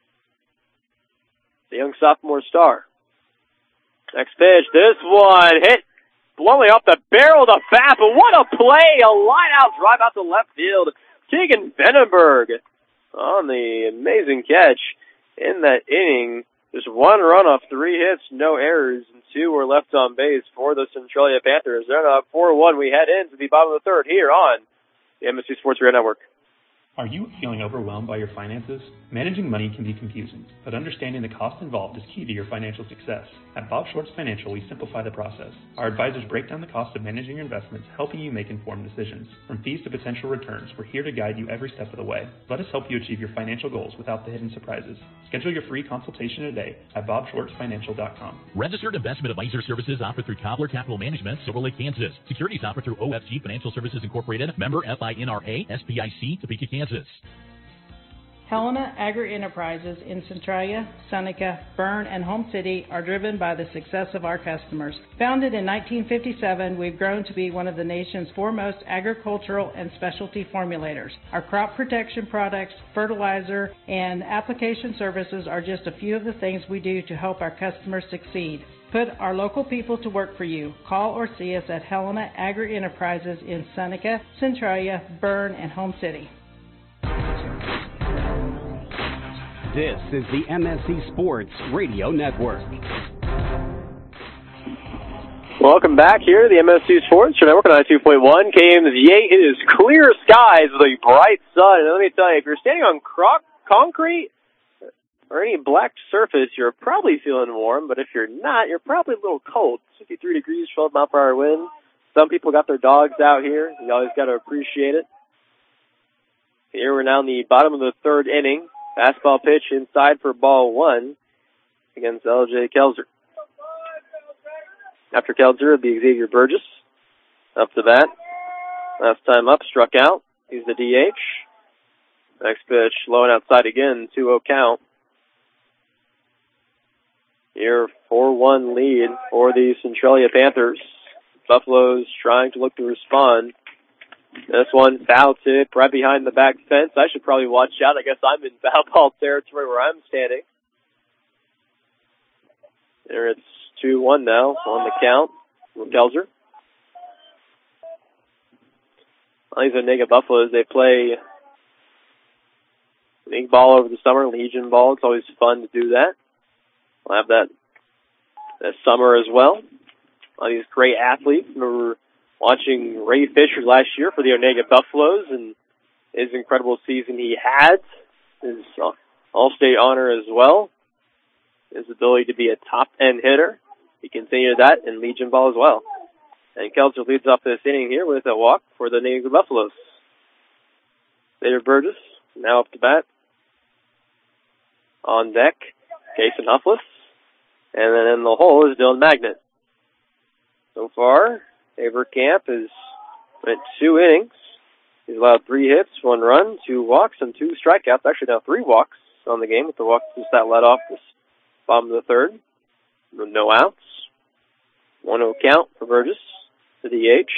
S1: The young sophomore star. Next pitch, this one hit blowing off the barrel of the bat, but what a play! A line-out drive out to left field. Keegan Vandenberg on the amazing catch in that inning. Just one run off three hits, no errors, and two were left on base for the Centralia Panthers. They're now up four one. We head into the bottom of the third here on the M S C Sports Radio Network.
S12: Are you feeling overwhelmed by your finances? Managing money can be confusing, but understanding the cost involved is key to your financial success. At Bob Schwartz Financial, we simplify the process. Our advisors break down the cost of managing your investments, helping you make informed decisions. From fees to potential returns, we're here to guide you every step of the way. Let us help you achieve your financial goals without the hidden surprises. Schedule your free consultation today at bob schwartz financial dot com.
S13: Registered investment advisor services offered through Cobbler Capital Management, Silver Lake, Kansas. Securities offered through O F G Financial Services Incorporated, member F I N R A, S P I C, Topeka, Kansas.
S14: Helena Agri-Enterprises in Centralia, Seneca, Berne, and Home City are driven by the success of our customers. Founded in nineteen fifty-seven, we've grown to be one of the nation's foremost agricultural and specialty formulators. Our crop protection products, fertilizer, and application services are just a few of the things we do to help our customers succeed. Put our local people to work for you. Call or see us at Helena Agri-Enterprises in Seneca, Centralia, Berne, and Home City.
S4: This is the M S C Sports Radio Network.
S1: Welcome back here to the M S C Sports Radio Network on ninety-two point one K M Z A. It is clear skies with a bright sun. And let me tell you, if you're standing on cro- concrete or any black surface, you're probably feeling warm. But if you're not, you're probably a little cold. fifty-three degrees, twelve mile per hour wind. Some people got their dogs out here. You always got to appreciate it. Here we're now in the bottom of the third inning. Fastball pitch inside for ball one against L J Kelzer. After Kelzer, it'll be Xavier Burgess up to bat. Last time up, struck out. He's the D H. Next pitch, low and outside again, two oh count. Here, four one lead for the Centralia Panthers. Buffaloes trying to look to respond. This one, foul tip right behind the back fence. I should probably watch out. I guess I'm in foul ball territory where I'm standing. There it's two one now on the count from Kelzer. Well, these Onega Buffaloes, they play league ball over the summer, Legion ball. It's always fun to do that. We'll have that this summer as well. All these great athletes. Remember watching Ray Fisher last year for the Onega Buffaloes and his incredible season he had, his All-State honor as well, his ability to be a top-end hitter. He continued that in Legion ball as well. And Kelzer leads off this inning here with a walk for the Onega Buffaloes. Xavier Burgess now up to bat. On deck, Kason Huffless. And then in the hole is Dylan Magnet. So far, Haverkamp has went two innings. He's allowed three hits, one run, two walks, and two strikeouts. Actually, now three walks on the game with the walk since that led off this bottom of the third. No outs. one oh count for Burgess, the D H.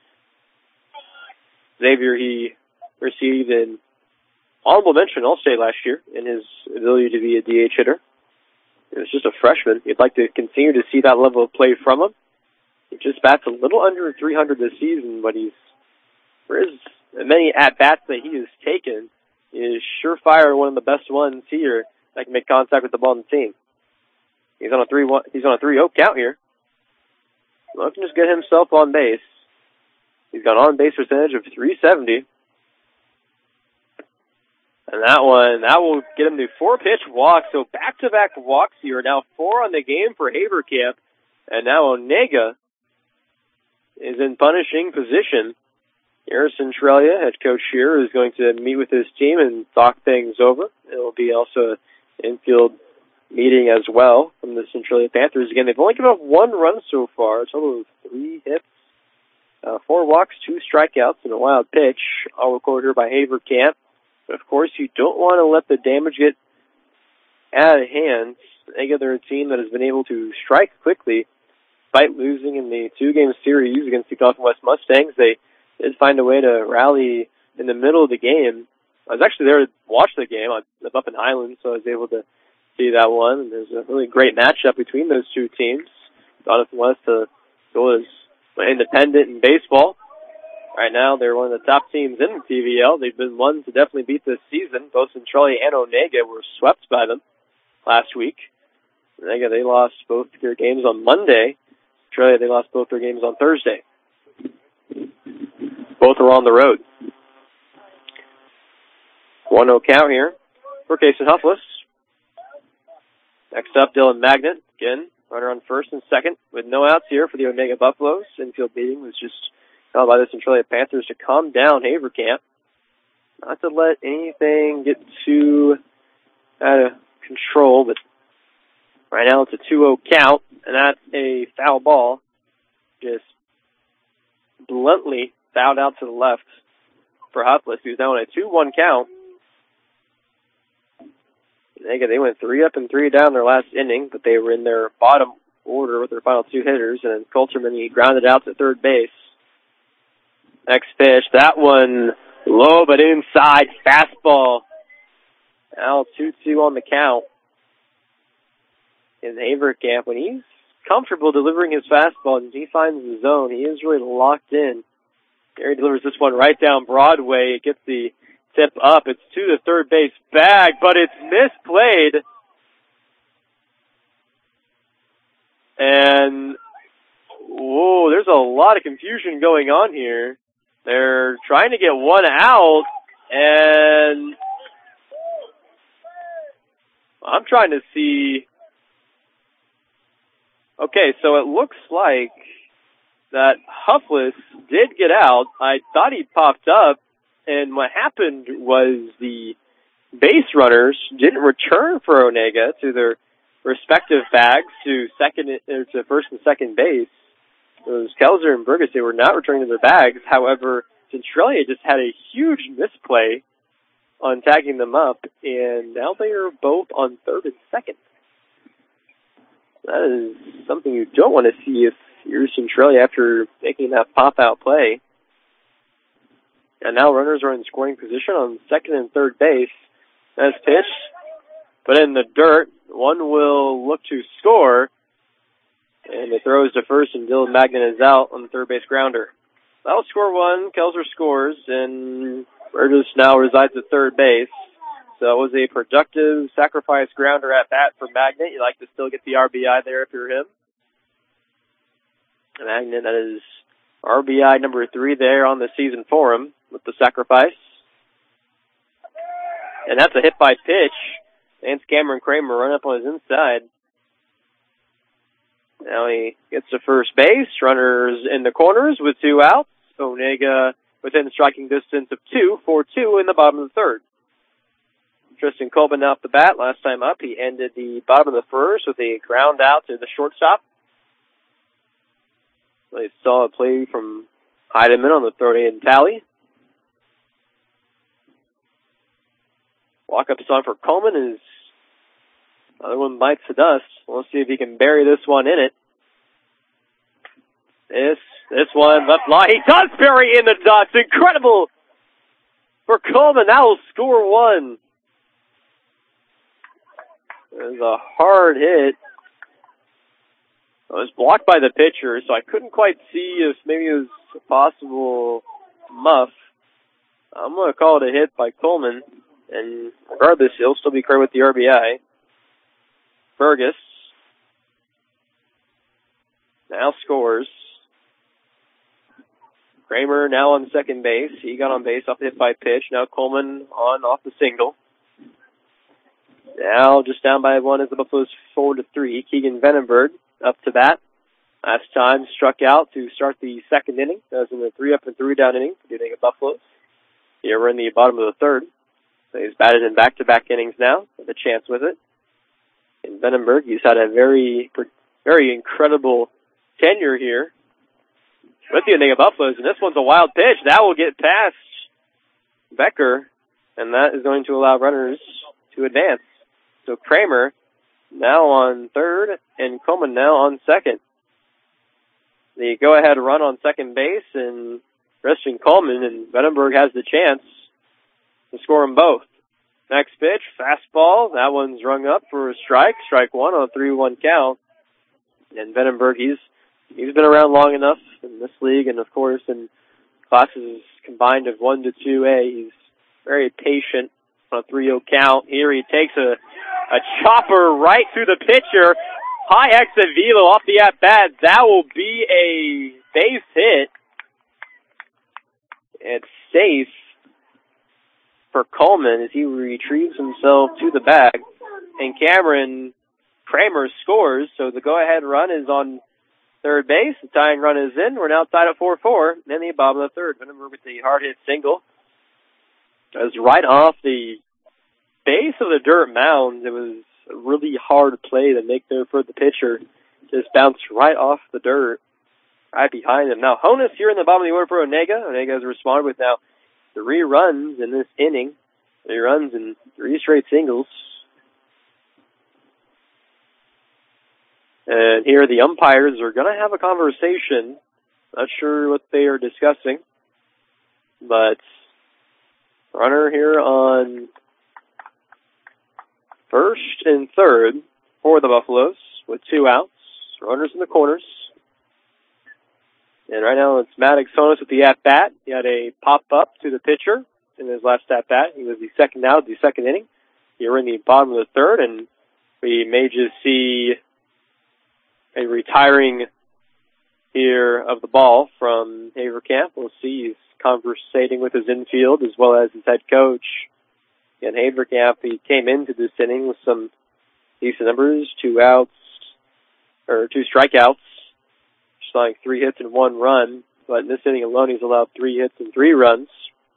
S1: Xavier, he received an honorable mention All-State last year in his ability to be a D H hitter. He was just a freshman. You'd like to continue to see that level of play from him. He just bats a little under three hundred this season, but he's, for his many at-bats that he has taken, he is surefire one of the best ones here that can make contact with the ball in the team. He's on a three one. He's on a three oh count here. Well, can just get himself on base. He's got an on-base percentage of three seventy. And that one, that will get him to four-pitch walks. So back-to-back walks here. Now four on the game for Haverkamp. And now Onega is in punishing position. Here, Centralia, head coach here, is going to meet with his team and talk things over. It will be also an infield meeting as well from the Centralia Panthers. Again, they've only given up one run so far, a total of three hits, uh, four walks, two strikeouts, and a wild pitch. All recorded here by Haverkamp. But, of course, you don't want to let the damage get out of hand. Onega, they're a team that has been able to strike quickly. Despite losing in the two-game series against the Gulf West Mustangs, they did find a way to rally in the middle of the game. I was actually there to watch the game. I live up in Highland, so I was able to see that one. And there's a really great matchup between those two teams. Jonathan West uh, was independent in baseball. Right now, they're one of the top teams in the T V L. They've been one to definitely beat this season. Both Centralia and Onega were swept by them last week. Again, they lost both their games on Monday. Australia, they lost both their games on Thursday. Both are on the road. one oh count here for Kason Huffless. Next up, Dylan Magnet. Again, runner on first and second with no outs here for the Onega Buffaloes. Infield meeting was just called by the Centralia Panthers to calm down Havercamp. Not to let anything get too out of control, but right now it's a two oh count, and that's a foul ball. Just bluntly fouled out to the left for Huffless, who's now on a two one count. They went three up and three down their last inning, but they were in their bottom order with their final two hitters, and then Coulterman, he grounded out to third base. Next pitch, that one low but inside, fastball. Now two two on the count. In Havercamp, when he's comfortable delivering his fastball and he finds the zone, he is really locked in. Gary delivers this one right down Broadway. It gets the tip up. It's to the third base bag, but it's misplayed. And, whoa, there's a lot of confusion going on here. They're trying to get one out, and I'm trying to see. Okay, so it looks like that Huffless did get out. I thought he popped up, and what happened was the base runners didn't return for Onega to their respective bags to second or to first and second base. It was Kelzer and Burgess. They were not returning to their bags. However, Centralia just had a huge misplay on tagging them up, and now they are both on third and second. That is something you don't want to see if you're Centralia after making that pop-out play. And now runners are in scoring position on second and third base. That's pitched, but in the dirt. One will look to score, and it throws to first, and Dylan Magnet is out on the third base grounder. That'll score one. Kelzer scores, and Burgess now resides at third base. So it was a productive sacrifice grounder at bat for Magnet. You like to still get the R B I there if you're him. Magnet, that is R B I number three there on the season for him with the sacrifice. And that's a hit by pitch. And Cameron Kramer run up on his inside. Now he gets to first base. Runners in the corners with two outs. Onega within striking distance of two, four two in the bottom of the third. Tristan Colvin off the bat. Last time up, he ended the bottom of the first with a ground out to the shortstop. They saw a play from Heidemann on the third in tally. Walk up is on for Coleman. Is another one bites the dust. We'll see if he can bury this one in it. This this one left line. He does bury in the dust. Incredible for Coleman. That will score one. It was a hard hit. It was blocked by the pitcher, so I couldn't quite see if maybe it was a possible muff. I'm going to call it a hit by Coleman, and regardless, he'll still be credited with the R B I. Burgess now scores. Kramer now on second base. He got on base off the hit by pitch. Now Coleman on off the single. Now just down by one as the Buffaloes four to three. Keegan Vandenberg up to bat. Last time struck out to start the second inning. That was in the three up and three down inning for the Onega Buffaloes. Here we're in the bottom of the third. So he's batted in back-to-back innings now with a chance with it. And Vandenberg, he's had a very, very incredible tenure here with the Onega Buffaloes. And this one's a wild pitch. That will get past Becker, and that is going to allow runners to advance. So Kramer now on third, and Coleman now on second. The go-ahead run on second base, and Christian Coleman, and Vandenberg has the chance to score them both. Next pitch, fastball. That one's rung up for a strike. Strike one on a three one count. And Vandenberg, he's he's been around long enough in this league, and of course in classes combined of one to two A. He's very patient on a three oh count. Here he takes a A chopper right through the pitcher. High exit velo off the at-bat. That will be a base hit. It's safe for Coleman as he retrieves himself to the bag. And Cameron Kramer scores, so the go-ahead run is on third base. The tying run is in. We're now tied at four four in the bottom of the third. Vandenberg with the hard-hit single. It was right off the base of the dirt mound. It was a really hard play to make there for the pitcher. Just bounced right off the dirt, right behind him. Now, Honus here in the bottom of the order for Onega. Onega has responded with now three runs in this inning. Three runs and three straight singles. And here the umpires are going to have a conversation. Not sure what they are discussing. But runner here on first and third for the Buffaloes with two outs. Runners in the corners. And right now it's Maddox Honus with the at-bat. He had a pop-up to the pitcher in his last at-bat. He was the second out, the second inning. Here in the bottom of the third, and we may just see a retiring here of the ball from Haverkamp. We'll see. He's conversating with his infield as well as his head coach. And Haverkamp, he came into this inning with some decent numbers, two outs, or two strikeouts, just like three hits and one run. But in this inning alone, he's allowed three hits and three runs.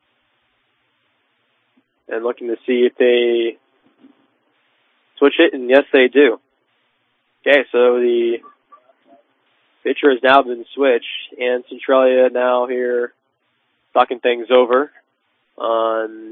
S1: And looking to see if they switch it, and yes, they do. Okay, so the pitcher has now been switched, and Centralia now here talking things over on,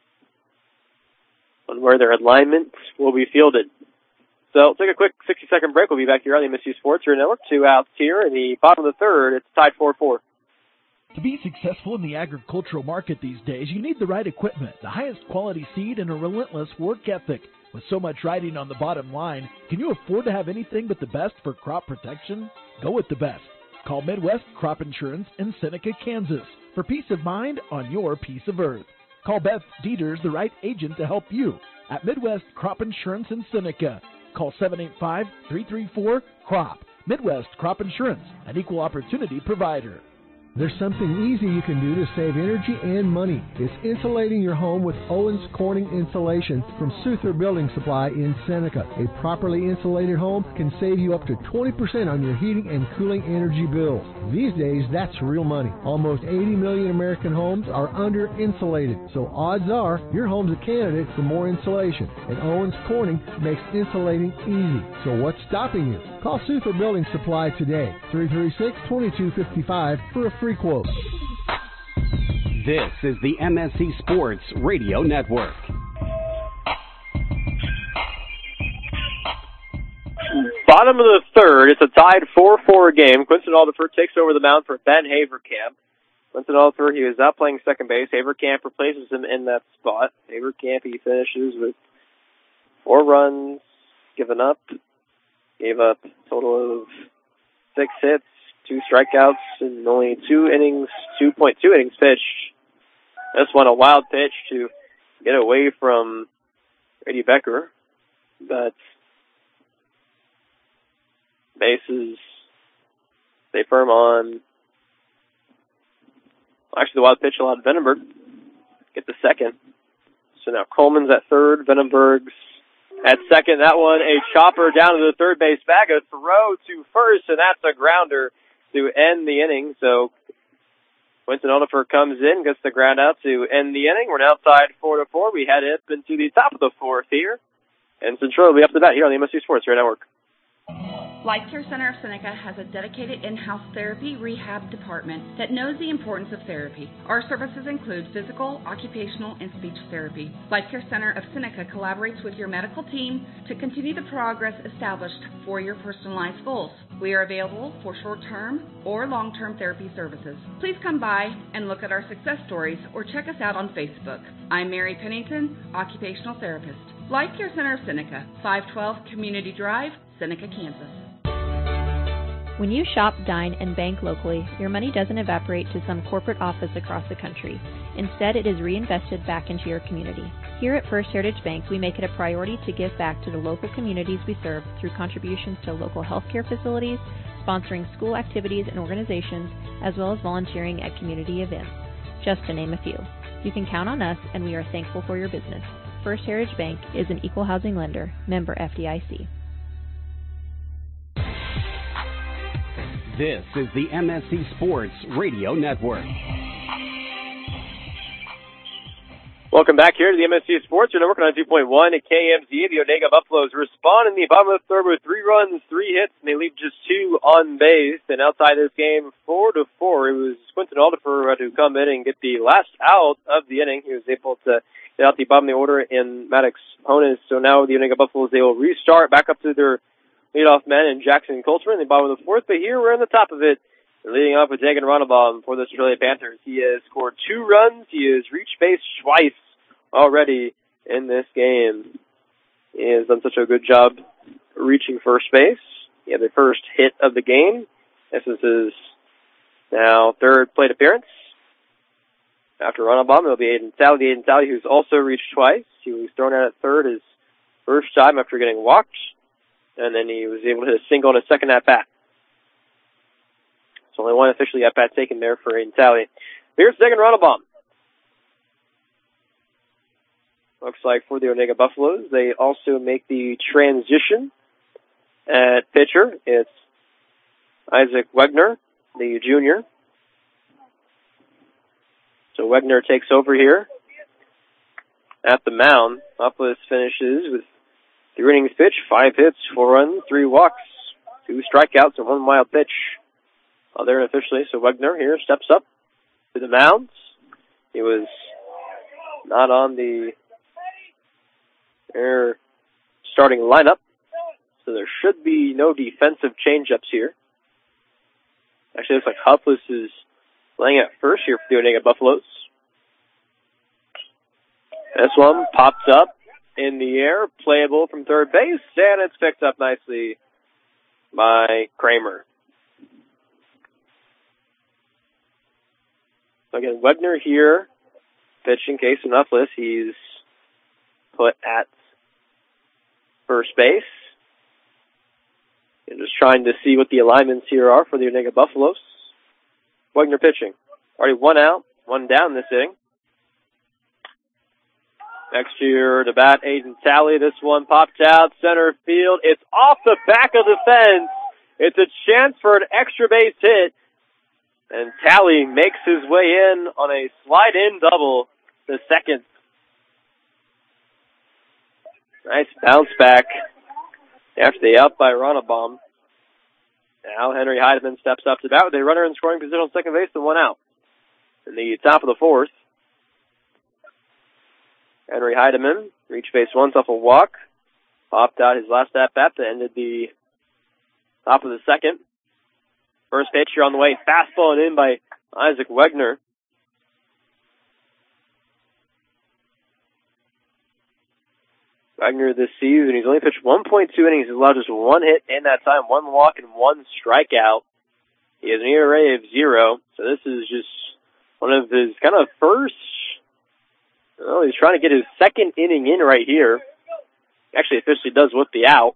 S1: on where their alignment will be fielded. So we'll take a quick sixty-second break. We'll be back here on the M S U Sports Radio Network. Two outs here in the bottom of the third. It's tied four four.
S15: To be successful in the agricultural market these days, you need the right equipment, the highest quality seed, and a relentless work ethic. With so much riding on the bottom line, can you afford to have anything but the best for crop protection? Go with the best. Call Midwest Crop Insurance in Seneca, Kansas for peace of mind on your piece of earth. Call Beth Dieters, the right agent to help you at Midwest Crop Insurance in Seneca. Call seven eight five, three three four, C R O P. Midwest Crop Insurance, an equal opportunity provider.
S16: There's something easy you can do to save energy and money. It's insulating your home with Owens Corning insulation from Souther Building Supply in Seneca. A properly insulated home can save you up to twenty percent on your heating and cooling energy bills. These days, that's real money. Almost eighty million American homes are under insulated, so odds are your home's a candidate for more insulation. And Owens Corning makes insulating easy. So what's stopping you? Call Souther Building Supply today, three three six, two two five five for a free quote.
S4: This is the M S C Sports Radio Network.
S1: Bottom of the third, it's a tied four four game. Quinton Alderfer takes over the mound for Ben Haverkamp. Quinton Alderfer, he was out playing second base. Haverkamp replaces him in that spot. Haverkamp, he finishes with four runs given up. Gave up a total of six hits, two strikeouts, and only two innings, two point two innings pitched. This one, a wild pitch to get away from Grady Becker. But bases stay firm on. Actually, the wild pitch allowed Vandenberg get the second. So now Coleman's at third, Vandenberg's at second. That one, a chopper down to the third base bag, a throw to first, and that's a grounder to end the inning. So Quinton Alderfer comes in, gets the ground out to end the inning. We're now tied four to four. We head up into the top of the fourth here, and Central will be up to bat here on the M S U Sports Radio Network.
S17: Life Care Center of Seneca has a dedicated in-house therapy rehab department that knows the importance of therapy. Our services include physical, occupational, and speech therapy. Life Care Center of Seneca collaborates with your medical team to continue the progress established for your personalized goals. We are available for short-term or long-term therapy services. Please come by and look at our success stories or check us out on Facebook. I'm Mary Pennington, occupational therapist. Life Care Center of Seneca, five twelve Community Drive, Seneca, Kansas.
S18: When you shop, dine, and bank locally, your money doesn't evaporate to some corporate office across the country. Instead, it is reinvested back into your community. Here at First Heritage Bank, we make it a priority to give back to the local communities we serve through contributions to local healthcare facilities, sponsoring school activities and organizations, as well as volunteering at community events, just to name a few. You can count on us, and we are thankful for your business. First Heritage Bank is an equal housing lender, member F D I C.
S4: This is the M S C Sports Radio Network.
S1: Welcome back here to the M S C Sports Network on two point one at K M Z. The Onega Buffaloes respond in the bottom of the third with three runs, three hits, and they leave just two on base. And outside this game, four to four, it was Quentin Alderfer to come in and get the last out of the inning. He was able to get out the bottom of the order in Maddox Honus. So now the Onega Buffaloes, they will restart back up to their leadoff man in Jackson Coulter in the bottom of the fourth. But here we're in the top of it. They're leading off with Dagan Ronnebaum for the Centralia Panthers. He has scored two runs. He has reached base twice already in this game. He has done such a good job reaching first base. He had the first hit of the game. This is his now third plate appearance. After Ronnebaum, it'll be Aiden Talley. Aiden Talley, who's also reached twice. He was thrown out at third his first time after getting walked, and then he was able to hit a single in his second at-bat. So only one officially at-bat taken there for Aiden Talley. Here's Dagan Ronnebaum. Looks like for the Onega Buffaloes, they also make the transition at pitcher. It's Isaac Wegner, the junior. So Wegner takes over here at the mound. Buffaloes finishes with three innings pitched, five hits, four runs, three walks, two strikeouts, and one wild pitch. Oh, there unofficially. So Wegner here steps up to the mound. He was not on the air starting lineup, so there should be no defensive changeups here. Actually, it looks like Huffless is playing at first here for the Onega Buffaloes. This one pops up in the air, playable from third base, and it's picked up nicely by Kramer. So again, Wegner here, pitching case of Huffless. He's put at first base. And just trying to see what the alignments here are for the Onega Buffaloes. Wegner pitching. Already one out, one down this inning. Next year to bat, Aiden Talley. This one popped out center field. It's off the back of the fence. It's a chance for an extra base hit. And Talley makes his way in on a slide-in double to second. Nice bounce back after the out by Ronnebaum. Now Henry Heidemann steps up to bat with a runner in scoring position on second base and one out. In the top of the fourth, Henry Heidemann reached base once off a walk. Popped out his last at-bat that ended the top of the second. First pitch here on the way. Fastball and in by Isaac Wegner. Wegner this season, he's only pitched one point two innings. He's allowed just one hit in that time, one walk and one strikeout. He has an E R A of zero. So this is just one of his kind of first, well, he's trying to get his second inning in right here. Actually officially does with the out.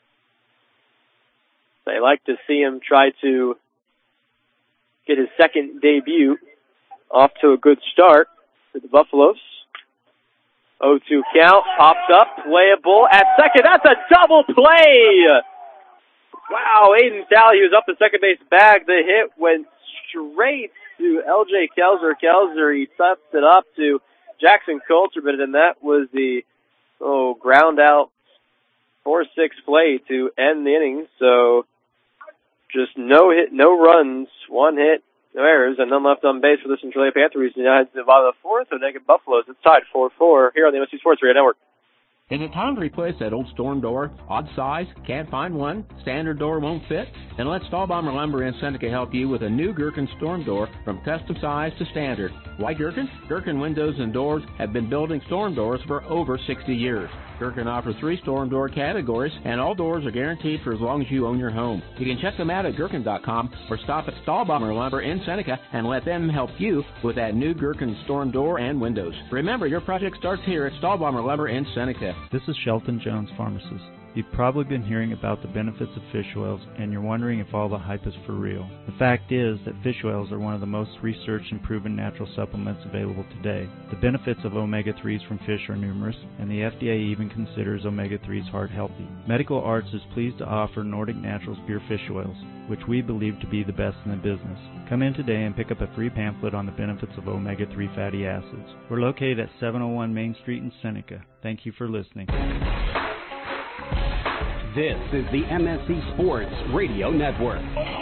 S1: They like to see him try to get his second debut off to a good start for the Buffaloes. oh two count, pops up, playable at second. That's a double play! Wow, Aiden Talley, he was up the second base bag. The hit went straight to L J Kelzer. Kelzer, he tucked it up to Jackson Coulter, but then that was the oh ground out four six play to end the inning. So just no hit, no runs, one hit, no errors, and none left on base for the Centralia Panthers. Now it's the bottom of the fourth, so Onega Buffaloes. It's tied four four here on the M S C Sports Radio Network.
S8: Is it time to replace that old storm door? Odd size, can't find one, standard door won't fit? and let Stahlbomber Lumber in Seneca help you with a new Gherkin storm door from custom size to standard. Why Gherkin? Gherkin Windows and Doors have been building storm doors for over sixty years. Gherkin offers three storm door categories, and all doors are guaranteed for as long as you own your home. You can check them out at Gherkin dot com or stop at Stahlbomber Lumber in Seneca and let them help you with that new Gherkin storm door and windows. Remember, your project starts here at Stahlbomber Lumber in Seneca.
S19: This is Shelton Jones, pharmacist. You've probably been hearing about the benefits of fish oils, and you're wondering if all the hype is for real. The fact is that fish oils are one of the most researched and proven natural supplements available today. The benefits of omega threes from fish are numerous, and the F D A even considers omega threes heart healthy. Medical Arts is pleased to offer Nordic Naturals pure fish oils, which we believe to be the best in the business. Come in today and pick up a free pamphlet on the benefits of omega three fatty acids. We're located at seven oh one Main Street in Seneca. Thank you for listening.
S4: This is the M S C Sports Radio Network.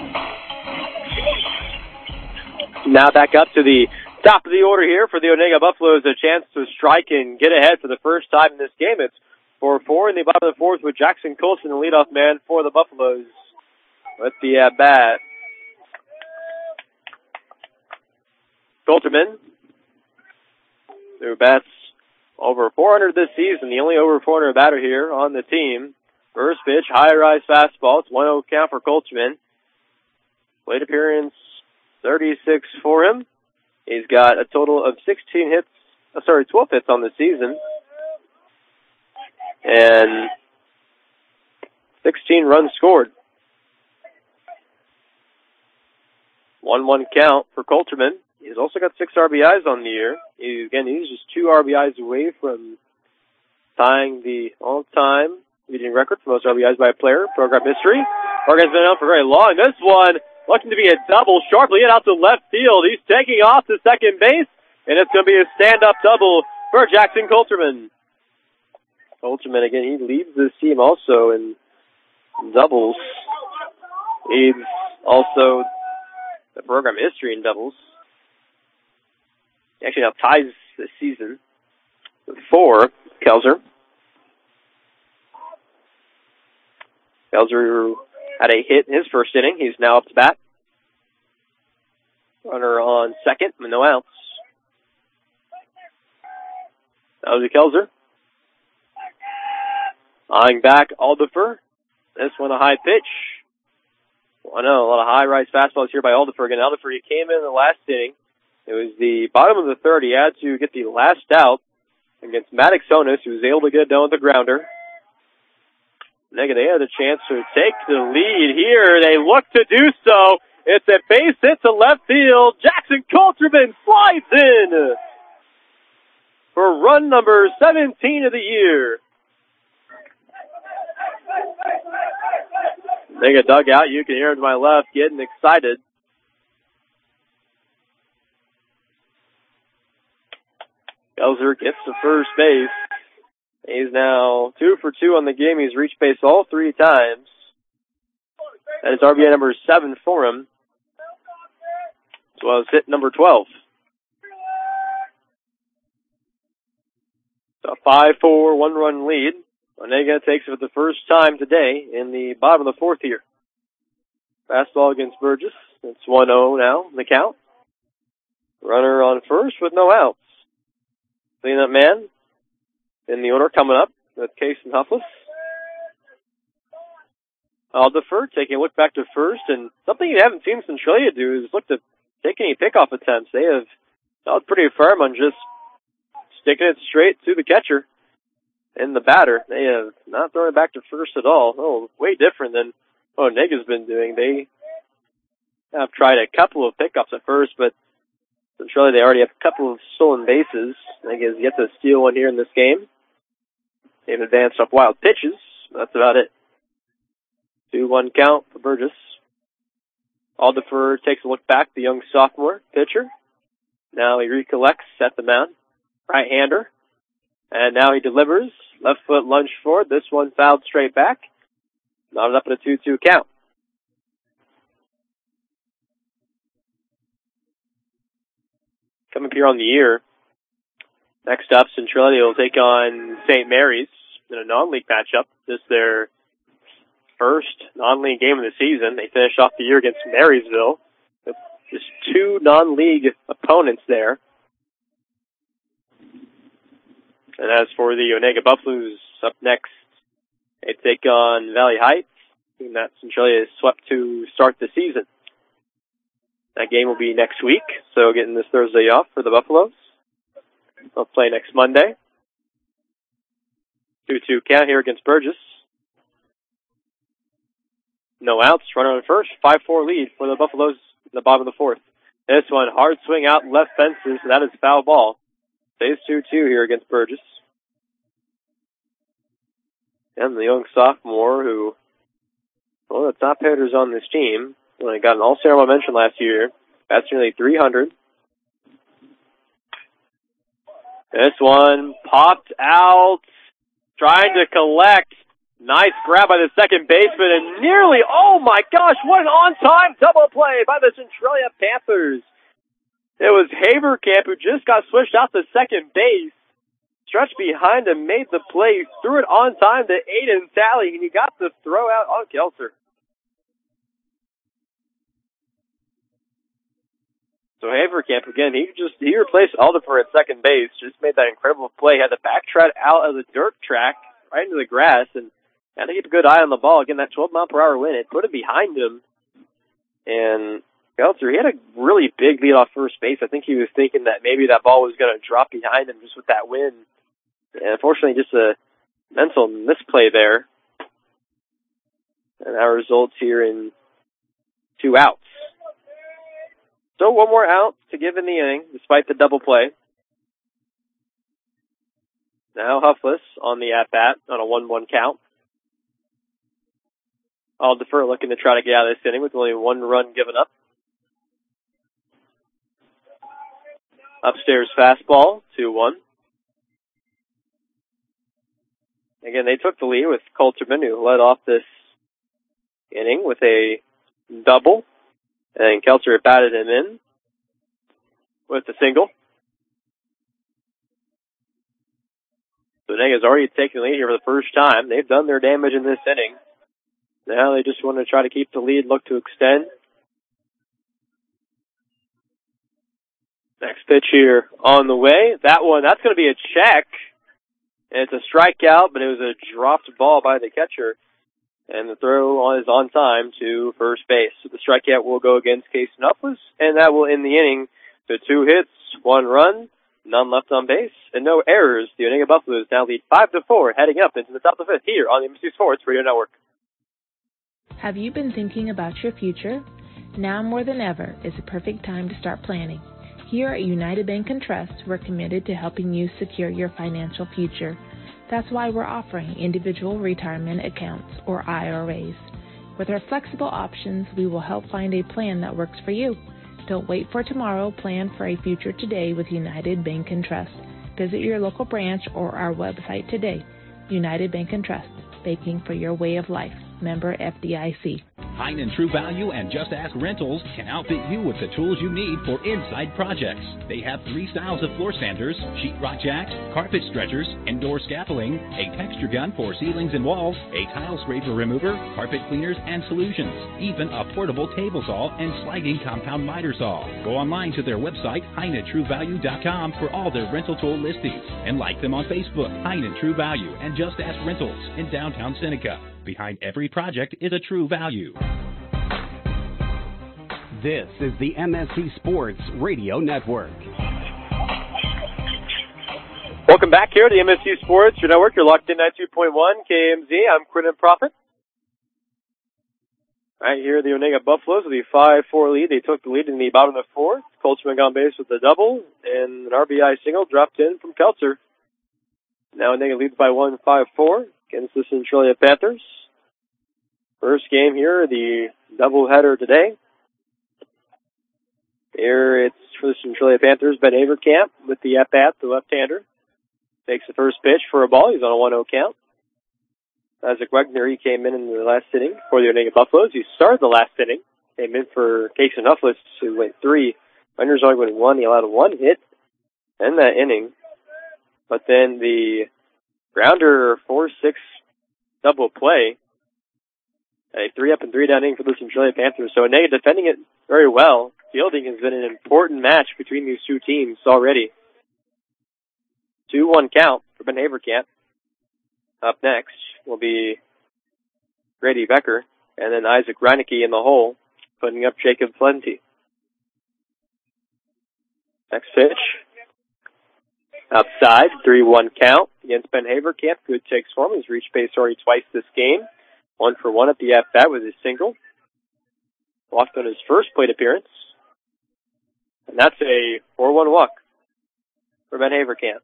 S1: Now back up to the top of the order here for the Onega Buffaloes, a chance to strike and get ahead for the first time in this game. It's four four in the bottom of the fourth with Jackson Colson, the leadoff man for the Buffaloes. Let's the at bat. Colterman, who bats over four hundred this season, the only over four hundred batter here on the team. First pitch, high-rise fastball. It's one oh count for Colterman. Plate appearance, thirty-six for him. He's got a total of sixteen hits, uh, sorry, twelve hits on the season. And sixteen runs scored. one one count for Colterman. He's also got six R B Is on the year. He, again, he's just two R B Is away from tying the all-time leading record for most R B Is by a player. Program history. Program's been out for very long. This one looking to be a double, sharply hit out to left field. He's taking off to second base, and it's going to be a stand-up double for Jackson Colterman. Colterman, again, he leads this team also in doubles. Leads also the program history in doubles. He actually now ties this season with four. Kelzer. Kelzer had a hit in his first inning. He's now up to bat. Runner on second, with no outs. That was a Kelzer. Eyeing back, Aldifer. This one a high pitch. I know, a lot of high-rise fastballs here by Aldifer. Again, Aldifer, he came in the last inning. It was the bottom of the third. He had to get the last out against Maddox Sonis, who was able to get it done with the grounder. Nega, they had a chance to take the lead here. They look to do so. It's a base hit to left field. Jackson Colterman slides in for run number seventeen of the year. Nega dugout, you can hear him to my left getting excited. Kelzer gets to first base. He's now two for two on the game. He's reached base all three times. That is R B I number seven for him, as well as hit number twelve. So a five four one-run lead. Onega takes it for the first time today in the bottom of the fourth here. Fastball against Burgess. It's one oh now in the count. Runner on first with no outs. Cleanup man in the order coming up with Case and Huffless. Aldifer taking a look back to first, and something you haven't seen Centralia do is look to take any pickoff attempts. They have felt pretty firm on just sticking it straight to the catcher and the batter. They have not thrown it back to first at all. Oh, way different than what Onega's been doing. They have tried a couple of pickoffs at first, but Centralia, they already have a couple of stolen bases. Onega has yet to steal one here in this game. They've advanced off wild pitches. That's about it. two one count for Burgess. Aldifer takes a look back, the young sophomore pitcher. Now he recollects at the mound. Right-hander. And now he delivers. Left foot lunge forward. This one fouled straight back. Knotted up at a two two count. Coming up here on the year. Next up, Centralia will take on Saint Mary's in a non-league matchup. This is their first non-league game of the season. They finished off the year against Marysville. Just two non-league opponents there. And as for the Onega Buffaloes, up next, they take on Valley Heights, team that Centralia has swept to start the season. That game will be next week, so getting this Thursday off for the Buffaloes. They'll play next Monday. two two count here against Burgess. No outs, runner on first, five four lead for the Buffaloes in the bottom of the fourth. This one, hard swing out left fences, so that is foul ball. Stays two two here against Burgess. And the young sophomore who, one of the top hitters on this team, when he got an all-star mention last year, that's nearly three hundred. This one popped out, trying to collect. Nice grab by the second baseman, and nearly, oh my gosh, what an on-time double play by the Centralia Panthers. It was Haverkamp who just got switched out to second base, stretched behind him, made the play, threw it on time to Aiden Talley, and he got the throw out on Kelter. So Haverkamp, again, he just, he replaced Alderfer at second base, just made that incredible play, had to backtrack out of the dirt track, right into the grass, and had to keep a good eye on the ball. Again, that twelve mile per hour wind, it put it behind him. And Kelter, he had a really big lead off first base. I think he was thinking that maybe that ball was going to drop behind him just with that wind. And unfortunately, just a mental misplay there. And that results here in two outs. So one more out to give in the inning, despite the double play. Now Huffless on the at-bat on a one one count. Alderfer looking to try to get out of this inning with only one run given up. Upstairs fastball, two one. Again, they took the lead with Coulterman, who led off this inning with a double. And Kelter batted him in with a single. So Onega's already taken the lead here for the first time. They've done their damage in this inning. Now they just want to try to keep the lead, look to extend. Next pitch here on the way. That one, that's going to be a check. And it's a strikeout, but it was a dropped ball by the catcher. And the throw is on time to first base. So the strikeout will go against Casey Huffless, and that will end the inning. So two hits, one run, none left on base, and no errors. The Onega Buffaloes now lead five to four, heading up into the top of the fifth here on the M S C Sports Radio Network.
S5: Have you been thinking about your future? Now more than ever is the perfect time to start planning. Here at United Bank and Trust, we're committed to helping you secure your financial future. That's why we're offering individual retirement accounts, or I R As. With our flexible options, we will help find a plan that works for you. Don't wait for tomorrow. Plan for a future today with United Bank and Trust. Visit your local branch or our website today. United Bank and Trust, banking for your way of life. Member F D I C.
S13: Hein and True Value and Just Ask Rentals can outfit you with the tools you need for inside projects. They have three styles of floor sanders, sheetrock jacks, carpet stretchers, indoor scaffolding, a texture gun for ceilings and walls, a tile scraper remover, carpet cleaners and solutions, even a portable table saw and sliding compound miter saw. Go online to their website, hein and true value dot com, for all their rental tool listings, and like them on Facebook, Hein and True Value and Just Ask Rentals in downtown Seneca. Behind every project is a True Value.
S4: This is the M S C Sports Radio Network.
S1: Welcome back here to the M S C Sports Radio Network. You're locked in at two point one K M Z. I'm Quinton Prophet. Right here, the Onega Buffaloes with a five four lead. They took the lead in the bottom of the fourth. Coltsman got on base with a double, and an R B I single dropped in from Kelter. Now Onega leads by one, five four against the Centralia Panthers. First game here, the doubleheader today. Here it's for the Centralia Panthers, Ben Haverkamp with the at-bat, the left-hander. Takes the first pitch for a ball. He's on a one oh count. Isaac Wegner, he came in in the last inning for the Onega Buffaloes. He started the last inning. Came in for Casey Huffless, who went three. Wegner's only went one. He allowed one hit in that inning. But then the grounder four six double play A three up and three down inning for the Centralia Panthers. So Onega defending it very well. Fielding has been an important match between these two teams already. two one count for Ben Haverkamp. Up next will be Grady Becker and then Isaac Reinecke in the hole, putting up Jacob Plenty. Next pitch. Outside, three one count against Ben Haverkamp. Good takes for him. He's reached base already twice this game. One for one at the at-bat with his single. Walked on his first plate appearance. And that's a four one walk for Ben Haverkamp.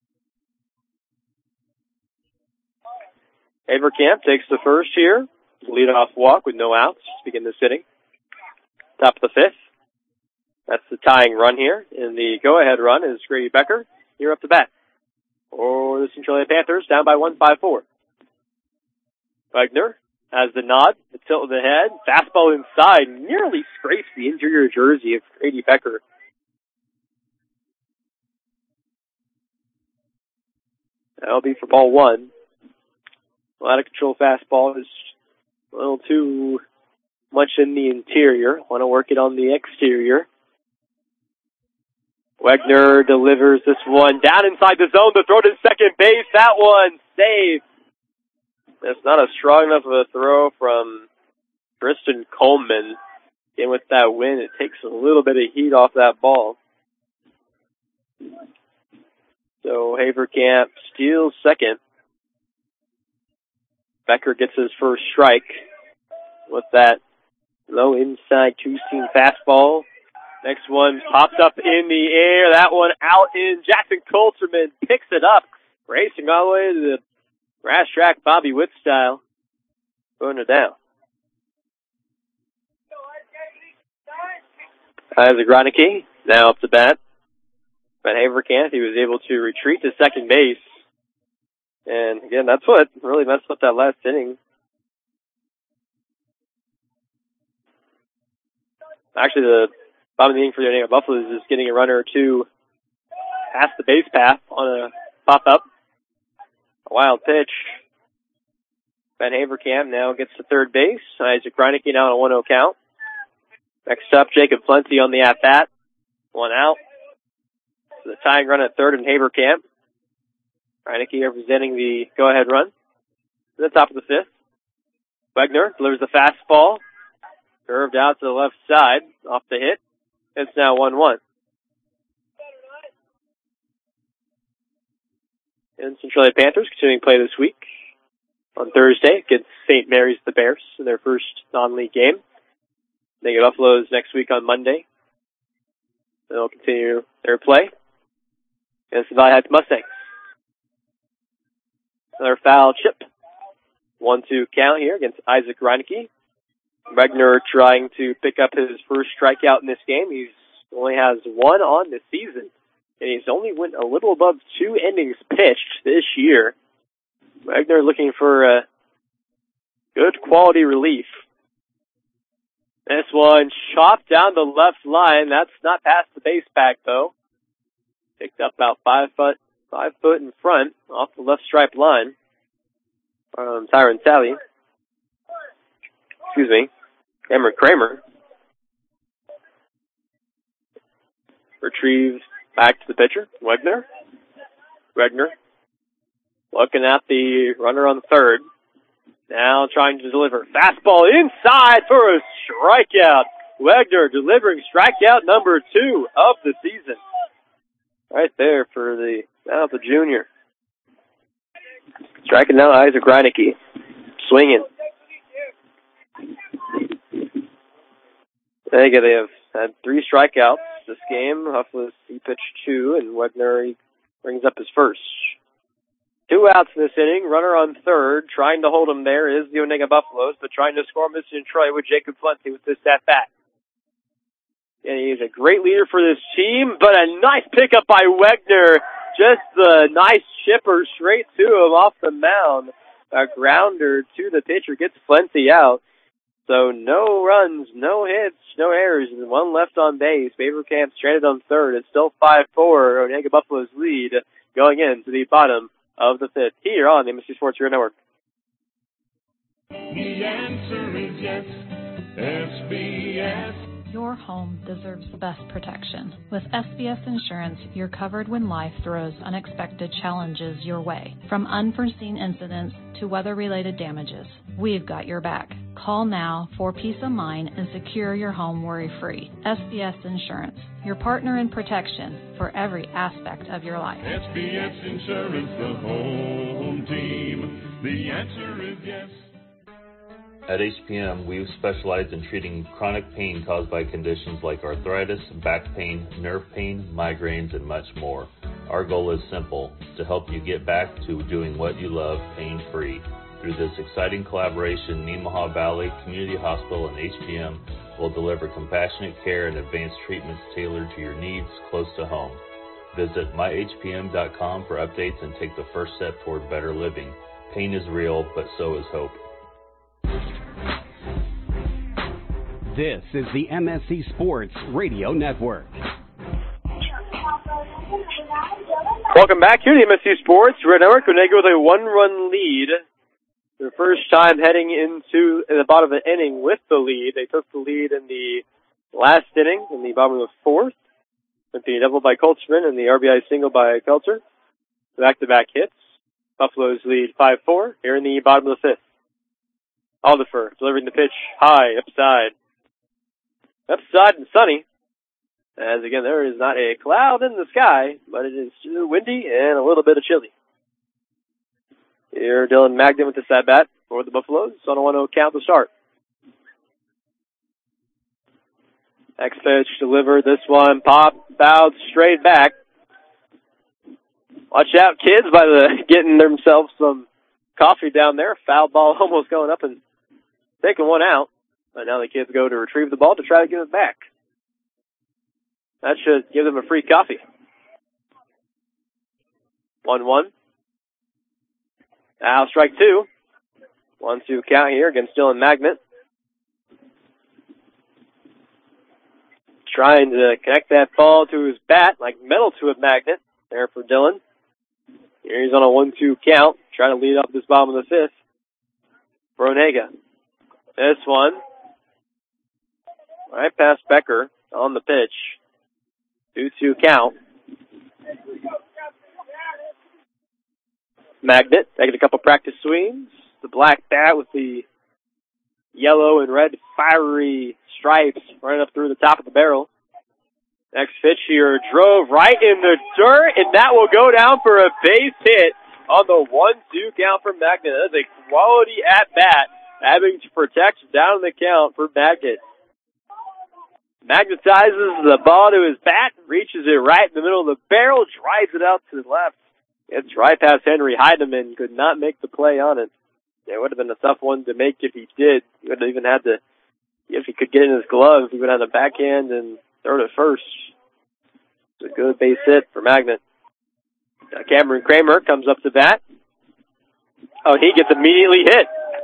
S1: Haverkamp takes the first here. Lead-off walk with no outs to begin the inning. Top of the fifth. That's the tying run here. And the go-ahead run is Grady Becker here up the bat. For the Centralia Panthers, down by one, five four. Wagner has the nod, the tilt of the head, fastball inside, nearly scrapes the interior jersey of Grady Becker. That'll be for ball one. Out of control fastball is a little too much in the interior. Want to work it on the exterior. Wagner delivers this one down inside the zone to throw to second base. That one safe. That's not a strong enough of a throw from Tristan Coleman. And with that win, it takes a little bit of heat off that ball. So Haverkamp steals second. Becker gets his first strike with that low inside two-seam fastball. Next one pops up in the air. That one out in. Jackson Coulterman picks it up, racing all the way to the grass track, Bobby Witt style, throwing it down. Isaac Reinecke now up to bat. Ben Haverkamp, he was able to retreat to second base. And again, that's what really messed up that last inning. Actually, the bottom of the inning for the Onega Buffaloes is getting a runner or two past the base path on a pop-up. A wild pitch. Ben Haverkamp now gets to third base. Isaac Reinecke now on a one oh count. Next up, Jacob Plenty on the at-bat. One out. So the tying run at third in Haverkamp. Reinecke representing the go-ahead run. To the top of the fifth. Wagner delivers the fastball. Curved out to the left side. Off the hit. It's now one one. And Centralia Panthers continuing play this week. On Thursday against Saint Mary's the Bears in their first non-league game. They get Buffaloes next week on Monday. They'll continue their play against the Valley Heights Mustangs. Another foul chip. one two count here against Isaac Reinecke. Wagner trying to pick up his first strikeout in this game. He only has one on the season. And he's only went a little above two innings pitched this year. Wagner looking for a good quality relief. This one chopped down the left line. That's not past the base pack, though. Picked up about five foot, five foot in front off the left stripe line. Um, Tyron Sally. Excuse me. Cameron Kramer. Retrieved back to the pitcher, Wagner. Wagner looking at the runner on third. Now trying to deliver. Fastball inside for a strikeout. Wagner delivering strikeout number two of the season. Right there for the, now the junior. Striking now Isaac Reinecke. Swinging. There you go. They have had three strikeouts this game. Huffless, he pitched two, and Wagner, he brings up his first. Two outs in this inning. Runner on third. Trying to hold him there is the Onega Buffaloes, but trying to score him is Troy with Jacob Plenty with this at-bat. And he's a great leader for this team, but a nice pickup by Wagner. Just the nice chipper straight to him off the mound. A grounder to the pitcher gets Plenty out. So no runs, no hits, no errors, and one left on base. Haverkamp stranded on third. It's still five four. Onega Buffaloes lead going into the bottom of the fifth here on the M S C Sports Radio Network.
S10: The answer is yes, S B S.
S11: Your home deserves the best protection. With S B S Insurance, you're covered when life throws unexpected challenges your way. From unforeseen incidents to weather-related damages, we've got your back. Call now for peace of mind and secure your home worry-free. S B S Insurance, your partner in protection for every aspect of your life.
S10: S B S Insurance, the home team. The answer is yes.
S20: At H P M, we specialize in treating chronic pain caused by conditions like arthritis, back pain, nerve pain, migraines, and much more. Our goal is simple, to help you get back to doing what you love pain-free. Through this exciting collaboration, Nemaha Valley Community Hospital and H P M will deliver compassionate care and advanced treatments tailored to your needs close to home. Visit my h p m dot com for updates and take the first step toward better living. Pain is real, but so is hope.
S4: This is the M S C Sports Radio Network.
S1: Welcome back here to the M S C Sports Radio Network. Onega with a one-run lead. Their first time heading into the bottom of the inning with the lead. They took the lead in the last inning, in the bottom of the fourth, with the double by Coltsman and the R B I single by Peltzer. Back-to-back hits. Buffaloes lead five four here in the bottom of the fifth. Aldifer delivering the pitch high, upside. Upside and sunny. As again, there is not a cloud in the sky, but it is windy and a little bit of chilly. Here, Dylan Magden with the at bat for the Buffaloes on a one oh count to start. Next pitch delivered. This one pop, bowed straight back. Watch out, kids, by the getting themselves some coffee down there. Foul ball almost going up and taking one out. But now the kids go to retrieve the ball to try to give it back. That should give them a free coffee. one one. Now strike two. one two count here against Dylan Magnet. Trying to connect that ball to his bat like metal to a magnet there for Dylan. Here he's on a one two count. Trying to lead up this bottom of the fifth for Onega. This one. Right past Becker on the pitch. two two count. Magnet taking a couple practice swings. The black bat with the yellow and red fiery stripes running up through the top of the barrel. Next pitch here drove right in the dirt, and that will go down for a base hit on the one two count for Magnet. That is a quality at-bat, having to protect down the count for Magnet. Magnetizes the ball to his bat, reaches it right in the middle of the barrel, drives it out to the left. It's right past Henry Heidemann, could not make the play on it. It would have been a tough one to make if he did. He would have even had to, if he could get in his glove, he would have had a backhand and throw it at first. It's a good base hit for Magnet. Now Cameron Kramer comes up to bat. Oh, he gets immediately hit.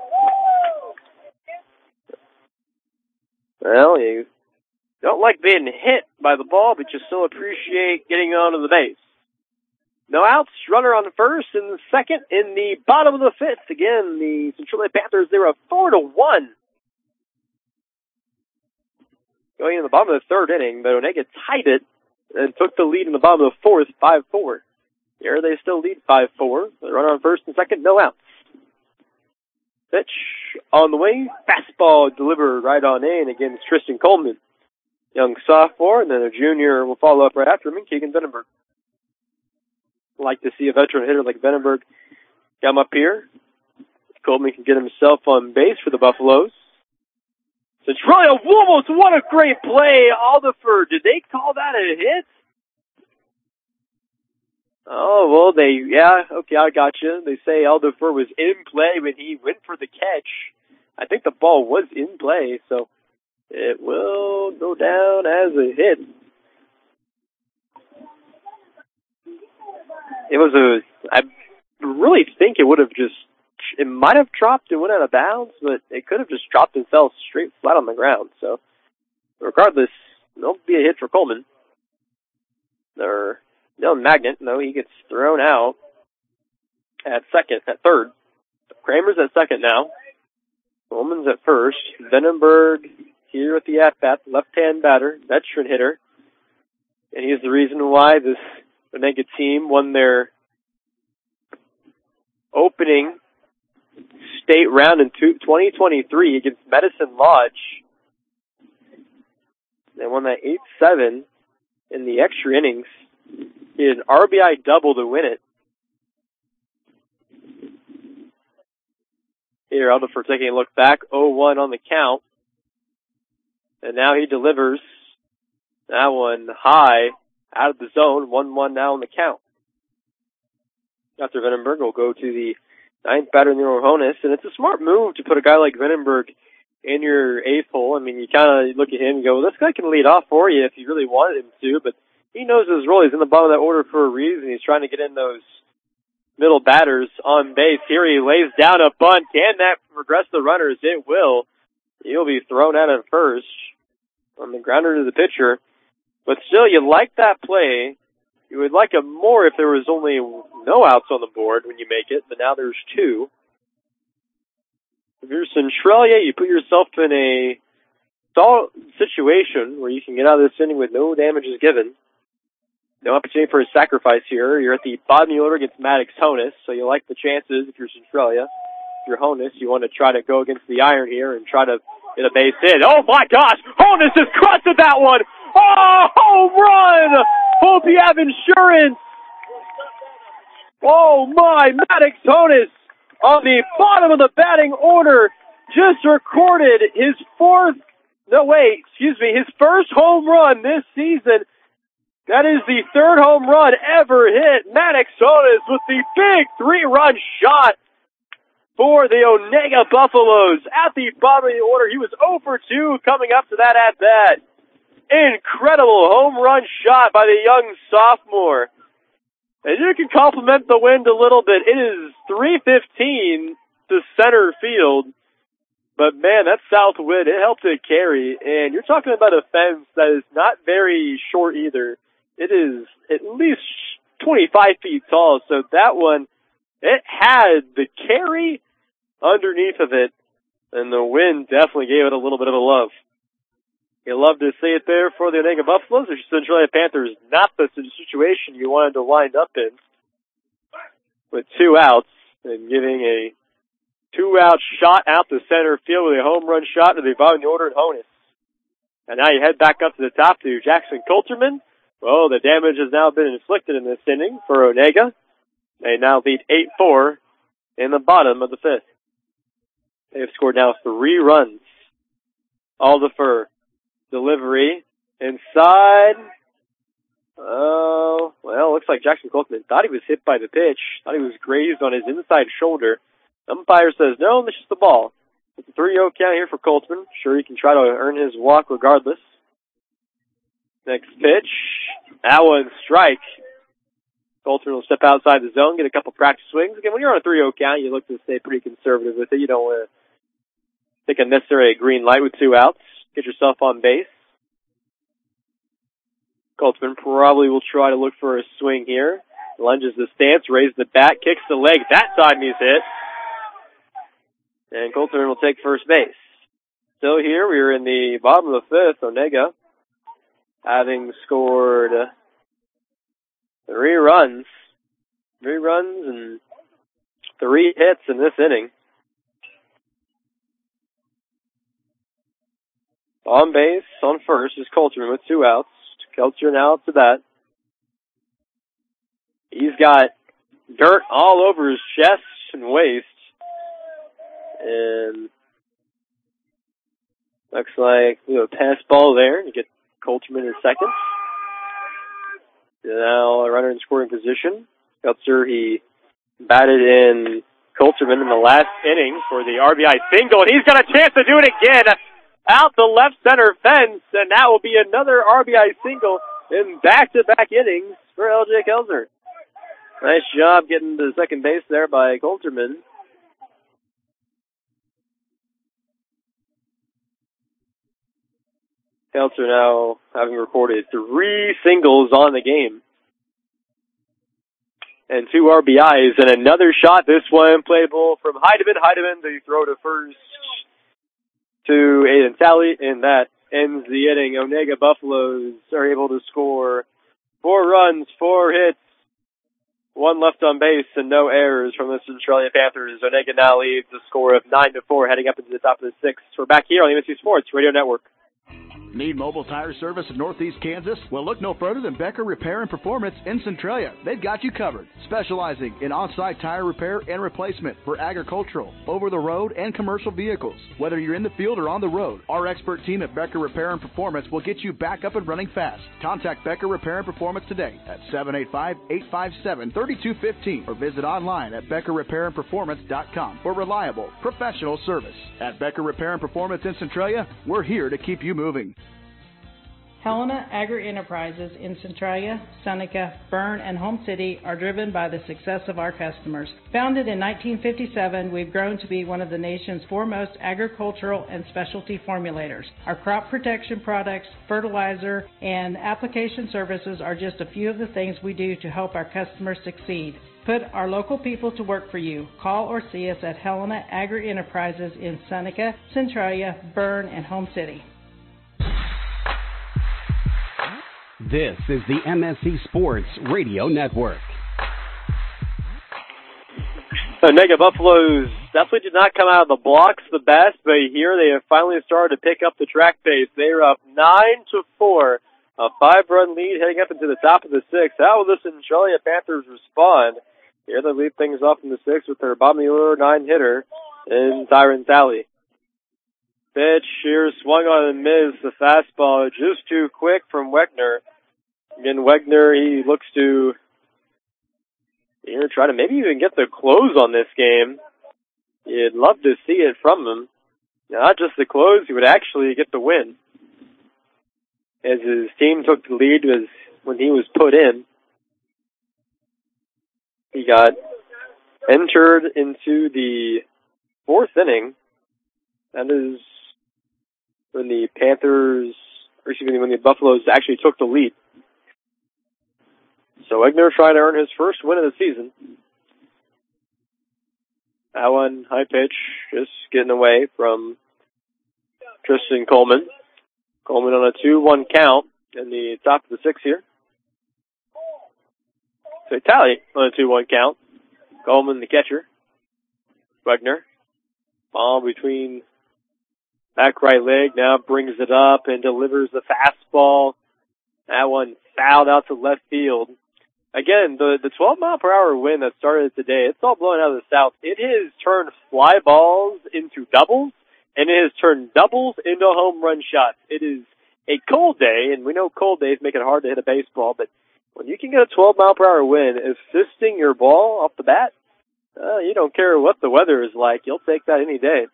S1: Well, you don't like being hit by the ball, but you still appreciate getting onto the base. No outs, runner on the first and the second in the bottom of the fifth. Again, the Centralia Panthers, they were a four to one. Going in the bottom of the third inning, but Onega tied it and took the lead in the bottom of the fourth, five four. Here they still lead five four. The runner on first and second, no outs. Pitch on the way, fastball delivered right on in against Tristan Coleman. Young sophomore, and then a junior will follow up right after him, Keegan Vandenberg. Like to see a veteran hitter like Vandenberg come up here. Coleman can get himself on base for the Buffaloes. Centralia Wolves, what a great play. Aldifer, did they call that a hit? Oh, well, they, yeah, okay, I got you. They say Aldifer was in play when he went for the catch. I think the ball was in play, so it will go down as a hit. It was a, I really think it would have just, it might have dropped and went out of bounds, but it could have just dropped and fell straight flat on the ground. So, regardless, there'll be a hit for Coleman. Or, Dylan Magnet, no, he gets thrown out at second, at third. Kramer's at second now. Ullman's at first. Vandenberg here at the at-bat, left-hand batter, veteran hitter. And he's the reason why this Onega team won their opening state round in twenty twenty-three against Medicine Lodge. They won that eight seven in the extra innings. He had an R B I double to win it. Here, Alderfer taking a look back, oh one on the count. And now he delivers that one high out of the zone, one one now on the count. After Vandenberg will go to the ninth batter in the Rojones, and it's a smart move to put a guy like Vandenberg in your eighth hole. I mean, you kind of look at him and go, well, this guy can lead off for you if you really wanted him to, but he knows his role. He's in the bottom of that order for a reason. He's trying to get in those middle batters on base. Here he lays down a bunt. Can that progress the runners? It will. He'll be thrown out at first on the grounder to the pitcher. But still, you like that play. You would like it more if there was only no outs on the board when you make it, but now there's two. If you're Centralia, you put yourself in a solid situation where you can get out of this inning with no damages given. No opportunity for a sacrifice here. You're at the bottom of the order against Maddox Honus, so you like the chances if you're Centralia. If you're Honus, you want to try to go against the iron here and try to get a base hit. Oh my gosh! Honus has crushed that one! Oh, home run! Hope you have insurance! Oh my, Maddox Honus on the bottom of the batting order just recorded his fourth, no wait, excuse me, his first home run this season. That is the third home run ever hit. Maddox Honus with the big three-run shot for the Onega Buffaloes at the bottom of the order. He was oh for two coming up to that at-bat. Incredible home run shot by the young sophomore. And you can compliment the wind a little bit. It is three fifteen to center field. But, man, that south wind, it helped it carry. And you're talking about a fence that is not very short either. It is at least twenty-five feet tall. So that one, it had the carry underneath of it. And the wind definitely gave it a little bit of a love. You love to see it there for the Onega Buffaloes. The Centralia Panthers, not the situation you wanted to wind up in with two outs and giving a two-out shot out to center field with a home run shot to the bottom of the order at Honus. And now you head back up to the top to Jackson Coulterman. Well, the damage has now been inflicted in this inning for Onega. They now lead eight four in the bottom of the fifth. They've scored now three runs. Alderfer. Delivery inside. Oh, well, looks like Jackson Coulterman thought he was hit by the pitch. Thought he was grazed on his inside shoulder. Umpire says, no, this is the ball. It's a three oh count here for Coulterman. Sure, he can try to earn his walk regardless. Next pitch. That one's strike. Coulterman will step outside the zone, get a couple practice swings. Again, when you're on a three oh count, you look to stay pretty conservative with it. You don't want to take unnecessary green light with two outs. Get yourself on base. Coulterman probably will try to look for a swing here. Lunges the stance, raises the bat, kicks the leg. That time he's hit. And Coulterman will take first base. Still here, we are in the bottom of the fifth. Onega, having scored three runs. Three runs and three hits in this inning. On base, on first, is Coulterman with two outs. Kelcher now up to that. He's got dirt all over his chest and waist. And looks like we have a pass ball there. You get Coulterman in second. Now a runner in scoring position. Kelcher, he batted in Coulterman in the last inning for the R B I single, and he's got a chance to do it again. Out the left center fence, and that will be another R B I single in back-to-back innings for L J Kelzer. Nice job getting to second base there by Coulterman. Kelzer now having recorded three singles on the game. And two R B Is, and another shot, this one playable from Heidemann. Heidemann, the throw to first. to Aiden Talley, and that ends the inning. Onega Buffaloes are able to score four runs, four hits, one left on base, and no errors from the Centralia Panthers. Onega now leads the score of nine to four, heading up into the top of the sixth. We're back here on the M S C Sports Radio Network.
S3: Need mobile tire service in Northeast Kansas? Well, look no further than Becker Repair and Performance in Centralia. They've got you covered, specializing in on-site tire repair and replacement for agricultural, over-the-road, and commercial vehicles. Whether you're in the field or on the road, our expert team at Becker Repair and Performance will get you back up and running fast. Contact Becker Repair and Performance today at seven eight five, eight five seven, three two one five or visit online at becker repair and performance dot com for reliable, professional service. At Becker Repair and Performance in Centralia, we're here to keep you moving.
S14: Helena Agri-Enterprises in Centralia, Seneca, Berne, and Home City are driven by the success of our customers. Founded in nineteen fifty-seven, we've grown to be one of the nation's foremost agricultural and specialty formulators. Our crop protection products, fertilizer, and application services are just a few of the things we do to help our customers succeed. Put our local people to work for you. Call or see us at Helena Agri-Enterprises in Seneca, Centralia, Berne, and Home City.
S4: This is the M S C Sports Radio Network.
S1: So Onega Buffaloes definitely did not come out of the blocks the best, but here they have finally started to pick up the track pace. They are up nine to four, a five-run lead heading up into the top of the sixth. How will the Centralia Panthers respond? Here they lead things off in the sixth with their bottom of the order nine hitter in Tyron Talley. Pitch here swung on and missed. The fastball just too quick from Wegner. Again, Wegner, he looks to here try to maybe even get the close on this game. You'd love to see it from him. Not just the close, he would actually get the win. As his team took the lead was when he was put in. He got entered into the fourth inning. That is when the Panthers, or excuse me, when the Buffaloes actually took the lead. So Wegner trying to earn his first win of the season. That one, high pitch, just getting away from Tristan Coleman. Coleman on a two one count in the top of the sixth here. So Talley on a two one count. Coleman the catcher. Wegner. Ball between back right leg, now brings it up and delivers the fastball. That one fouled out to left field. Again, the, the twelve mile per hour wind that started today, it's all blowing out of the south. It has turned fly balls into doubles, and it has turned doubles into home run shots. It is a cold day, and we know cold days make it hard to hit a baseball, but when you can get a twelve mile per hour wind assisting your ball off the bat, uh, you don't care what the weather is like. You'll take that any day.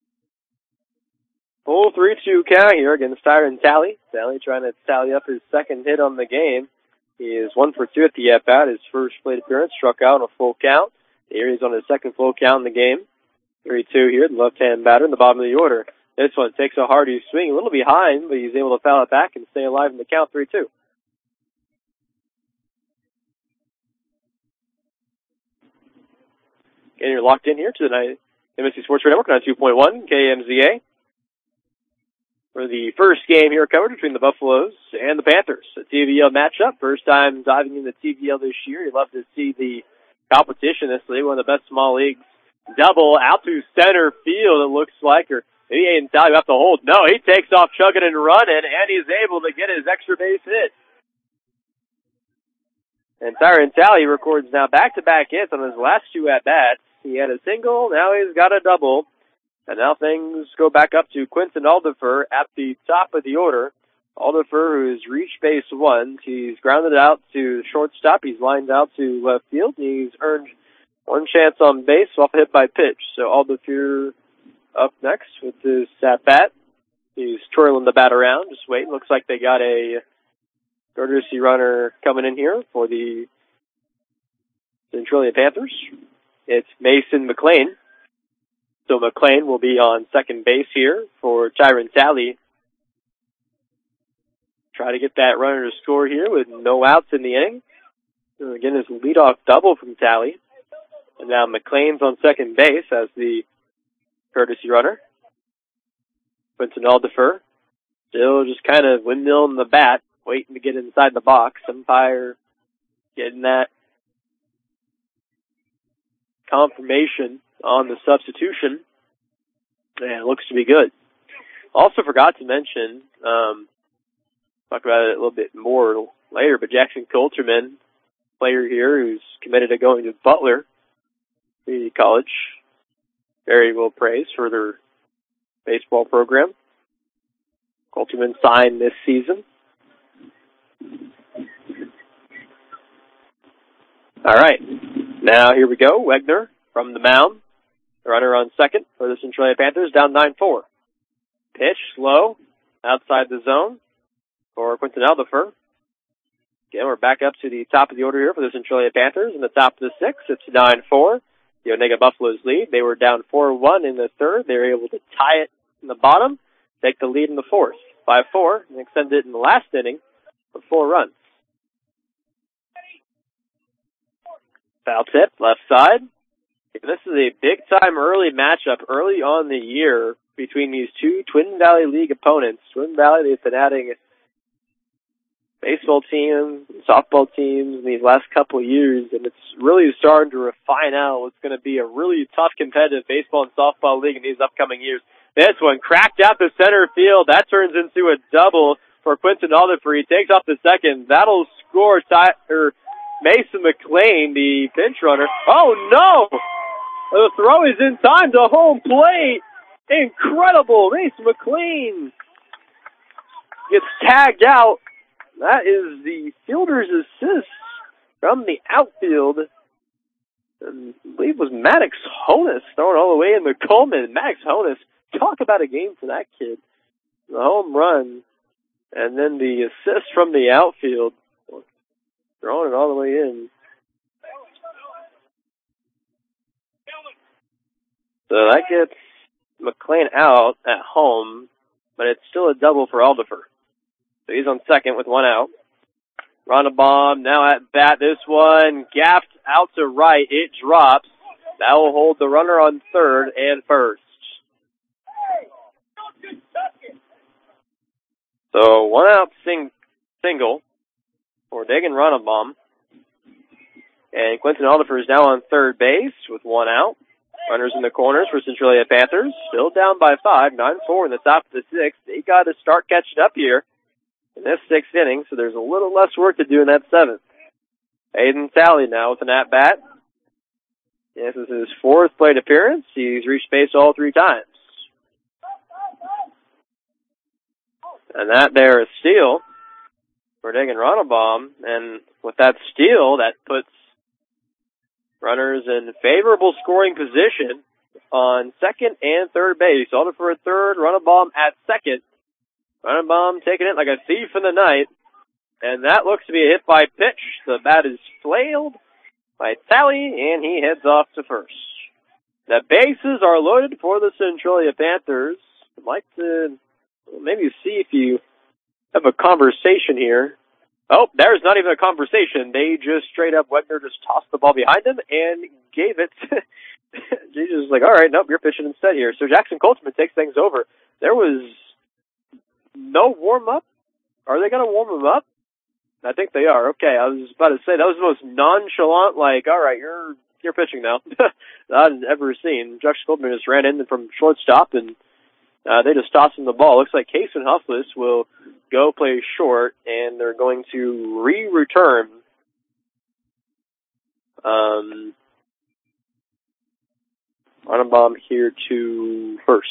S1: Full three two count here against Tyron Talley. Talley trying to tally up his second hit on the game. He is one for two at the at-bat. His first plate appearance struck out on a full count. Here he's on his second full count in the game. three two here, the left-hand batter in the bottom of the order. This one takes a hearty swing, a little behind, but he's able to foul it back and stay alive in the count, three two. And you're locked in here to the M S C Sports Radio Network on two point one K M Z A. For the first game here covered between the Buffaloes and the Panthers. A T V L matchup. First time diving into T V L this year. You'd love to see the competition this league, one of the best small leagues. Double out to center field, it looks like, or maybe Aiden Talley will have to hold. No, he takes off chugging and running, and he's able to get his extra base hit. And Tyron Talley records now back-to-back hits on his last two at-bats. He had a single, now he's got a double. And now things go back up to Quinton Alderfer at the top of the order. Alderfer, who has reached base one. He's grounded out to shortstop. He's lined out to left field. He's earned one chance on base off a hit by pitch. So Alderfer up next with his at-bat. He's twirling the bat around, just waiting. Looks like they got a courtesy runner coming in here for the Centralia Panthers. It's Mason McLean. So McLean will be on second base here for Tyron Talley. Try to get that runner to score here with no outs in the inning. So again, his leadoff double from Talley. And now McLean's on second base as the courtesy runner. Quentin Alderfer still just kind of windmilling the bat, waiting to get inside the box. Umpire getting that confirmation on the substitution, and it looks to be good. Also forgot to mention, um, talk about it a little bit more later, but Jackson Coulterman, player here who's committed to going to Butler Community College, very well praised for their baseball program. Coulterman signed this season. All right, now here we go. Wegner from the mound. The runner on second for the Centralia Panthers, down nine four. Pitch, slow, outside the zone for Quentin Alderfer. Again, we're back up to the top of the order here for the Centralia Panthers. In the top of the sixth, it's nine four. The Onega Buffaloes lead. They were down four one in the third. They were able to tie it in the bottom, take the lead in the fourth, five four, and extend it in the last inning for four runs. Foul tip, left side. This is a big-time early matchup early on the year between these two Twin Valley League opponents. Twin Valley, they've been adding baseball teams, softball teams in these last couple of years, and it's really starting to refine out what's going to be a really tough competitive baseball and softball league in these upcoming years. This one cracked out the center field. That turns into a double for Quentin Alderfer. He takes off the second. That'll score Ty- or Mason McLean, the pinch runner. Oh, no! The throw is in time to home plate. Incredible. Mason McLean gets tagged out. That is the fielder's assist from the outfield. And I believe it was Maddox Honus throwing all the way into Coleman. Maddox Honus, talk about a game for that kid. The home run, and then the assist from the outfield. Throwing it all the way in. So that gets McLean out at home, but it's still a double for Alderfer. So he's on second with one out. Ronnebaum now at bat. This one gaffed out to right. It drops. That will hold the runner on third and first. So one out sing, single for Dagan Ronnebaum. And Quentin Alderfer is now on third base with one out. Runners in the corners for Centralia Panthers. Still down by five, nine four in the top of the sixth. They got to start catching up here in this sixth inning, so there's a little less work to do in that seventh. Aiden Talley now with an at-bat. This is his fourth plate appearance. He's reached base all three times. And that there is steal for Dagan Ronnebaum. And with that steal, that puts runners in favorable scoring position on second and third base. Alderfer at third, Ronnebaum at second. Ronnebaum taking it like a thief in the night. And that looks to be a hit by pitch. The bat is flailed by Talley, and he heads off to first. The bases are loaded for the Centralia Panthers. I'd like to maybe see if you have a conversation here. Oh, there's not even a conversation. They just straight up, Wegner just tossed the ball behind him and gave it. Jesus was like, all right, nope, you're pitching instead here. So Jackson Coulterman takes things over. There was no warm-up. Are they going to warm him up? I think they are. Okay, I was about to say, that was the most nonchalant, like, all right, you're you're pitching now. I've ever seen. Jackson Coulterman just ran in from shortstop, and uh, they just tossed him the ball. Looks like Kason Huffless will go play short, and they're going to re-return um, Ronnebaum here to first.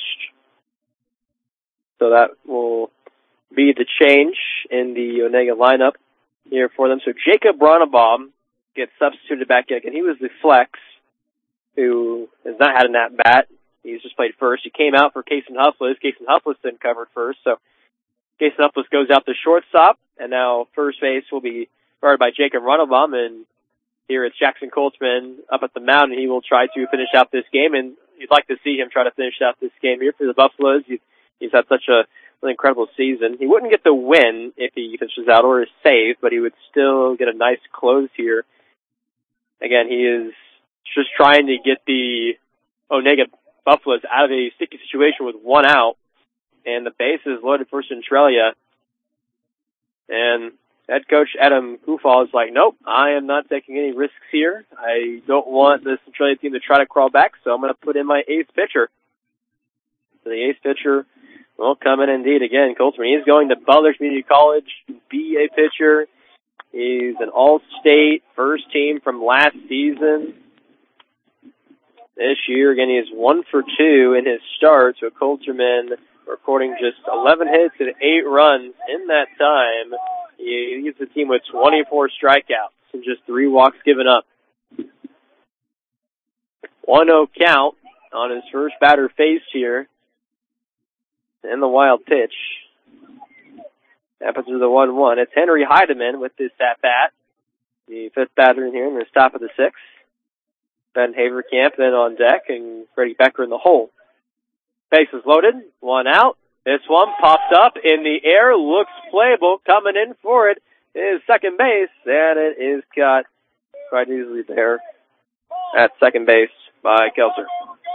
S1: So that will be the change in the Onega lineup here for them. So Jacob Ronnebaum gets substituted back in. Again, he was the flex who has not had an at-bat. He's just played first. He came out for Kason Huffless. Kason Huffless then covered first. So Kason Huffless goes out to shortstop, and now first base will be guarded by Jacob Ronnebaum. And here it's Jackson Coulterman up at the mound, and he will try to finish out this game. And you'd like to see him try to finish out this game here for the Buffaloes. He's had such a an incredible season. He wouldn't get the win if he finishes out or is saved, but he would still get a nice close here. Again, he is just trying to get the Onega Buffaloes out of a sticky situation with one out. and the base is loaded for Centralia. And head coach Adam Kufal is like, nope, I am not taking any risks here. I don't want the Centralia team to try to crawl back, so I'm going to put in my ace pitcher. So the ace pitcher will come in indeed again. Coltsman, he's going to Butler Community College to be a pitcher. He's an all-state first team from last season. This year, again, he is one for two in his starts, with Colterman recording just eleven hits and eight runs in that time. He leads the team with twenty-four strikeouts and just three walks given up. one oh count on his first batter faced here. And the wild pitch. Happens to the one one. It's Henry Heidemann with this at-bat. The fifth batter in here in the top of the sixth. Ben Haverkamp then on deck, and Freddie Becker in the hole. Bases loaded, one out. This one pops up in the air, looks playable, coming in for it is second base, and it is caught quite easily there at second base by Kelser.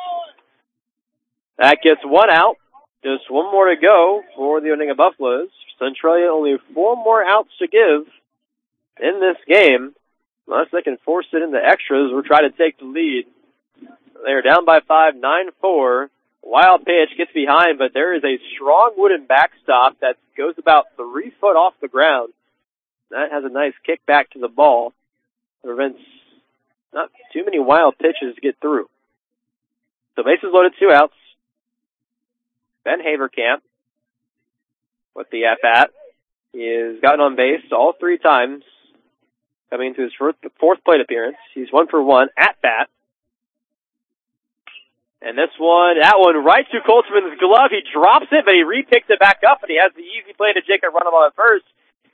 S1: That gets one out. Just one more to go for the Onega Buffaloes. Centralia only four more outs to give in this game. Unless they can force it into extras or try to take the lead. They're down by five, nine four. Wild pitch gets behind, but there is a strong wooden backstop that goes about three foot off the ground. That has a nice kick back to the ball. Prevents not too many wild pitches to get through. So bases loaded, two outs. Ben Haverkamp with the at-bat. He has gotten on base all three times. Coming into his fourth, fourth plate appearance. He's one for one at bat. And this one, that one right to Coltsman's glove. He drops it, but he re-picks it back up, and he has the easy play to Jacob Runnable at first.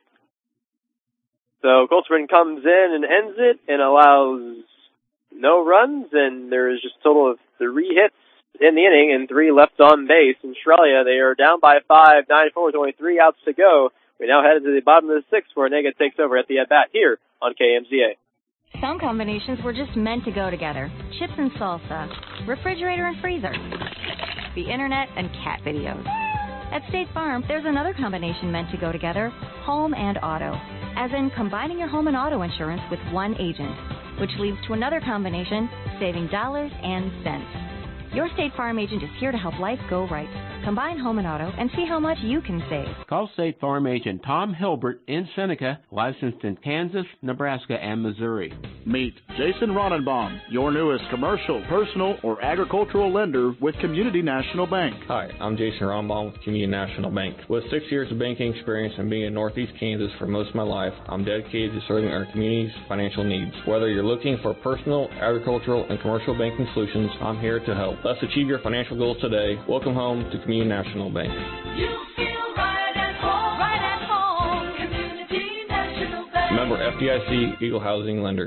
S1: So Coltsman comes in and ends it and allows no runs, and there is just a total of three hits in the inning and three left on base. In Centralia, they are down by five, nine four, with only three outs to go. We now head to the bottom of the sixth, where Onega takes over at the at-bat here on K M Z A.
S7: Some combinations were just meant to go together. Chips and salsa, refrigerator and freezer, the internet and cat videos. At State Farm, there's another combination meant to go together, home and auto. As in combining your home and auto insurance with one agent, which leads to another combination, saving dollars and cents. Your State Farm agent is here to help life go right. Combine home and auto and see how much you can save.
S8: Call State Farm agent Tom Hilbert in Seneca, licensed in Kansas, Nebraska, and Missouri.
S3: Meet Jason Ronenbaum, your newest commercial, personal, or agricultural lender with Community National Bank.
S9: Hi, I'm Jason Ronenbaum with Community National Bank. With six years of banking experience and being in Northeast Kansas for most of my life, I'm dedicated to serving our community's financial needs. Whether you're looking for personal, agricultural, and commercial banking solutions, I'm here to help. Let's achieve your financial goals today. Welcome home to Community National Bank.
S10: You feel right at home, right at home. Community National Bank.
S9: Member F D I C, Eagle Housing Lender.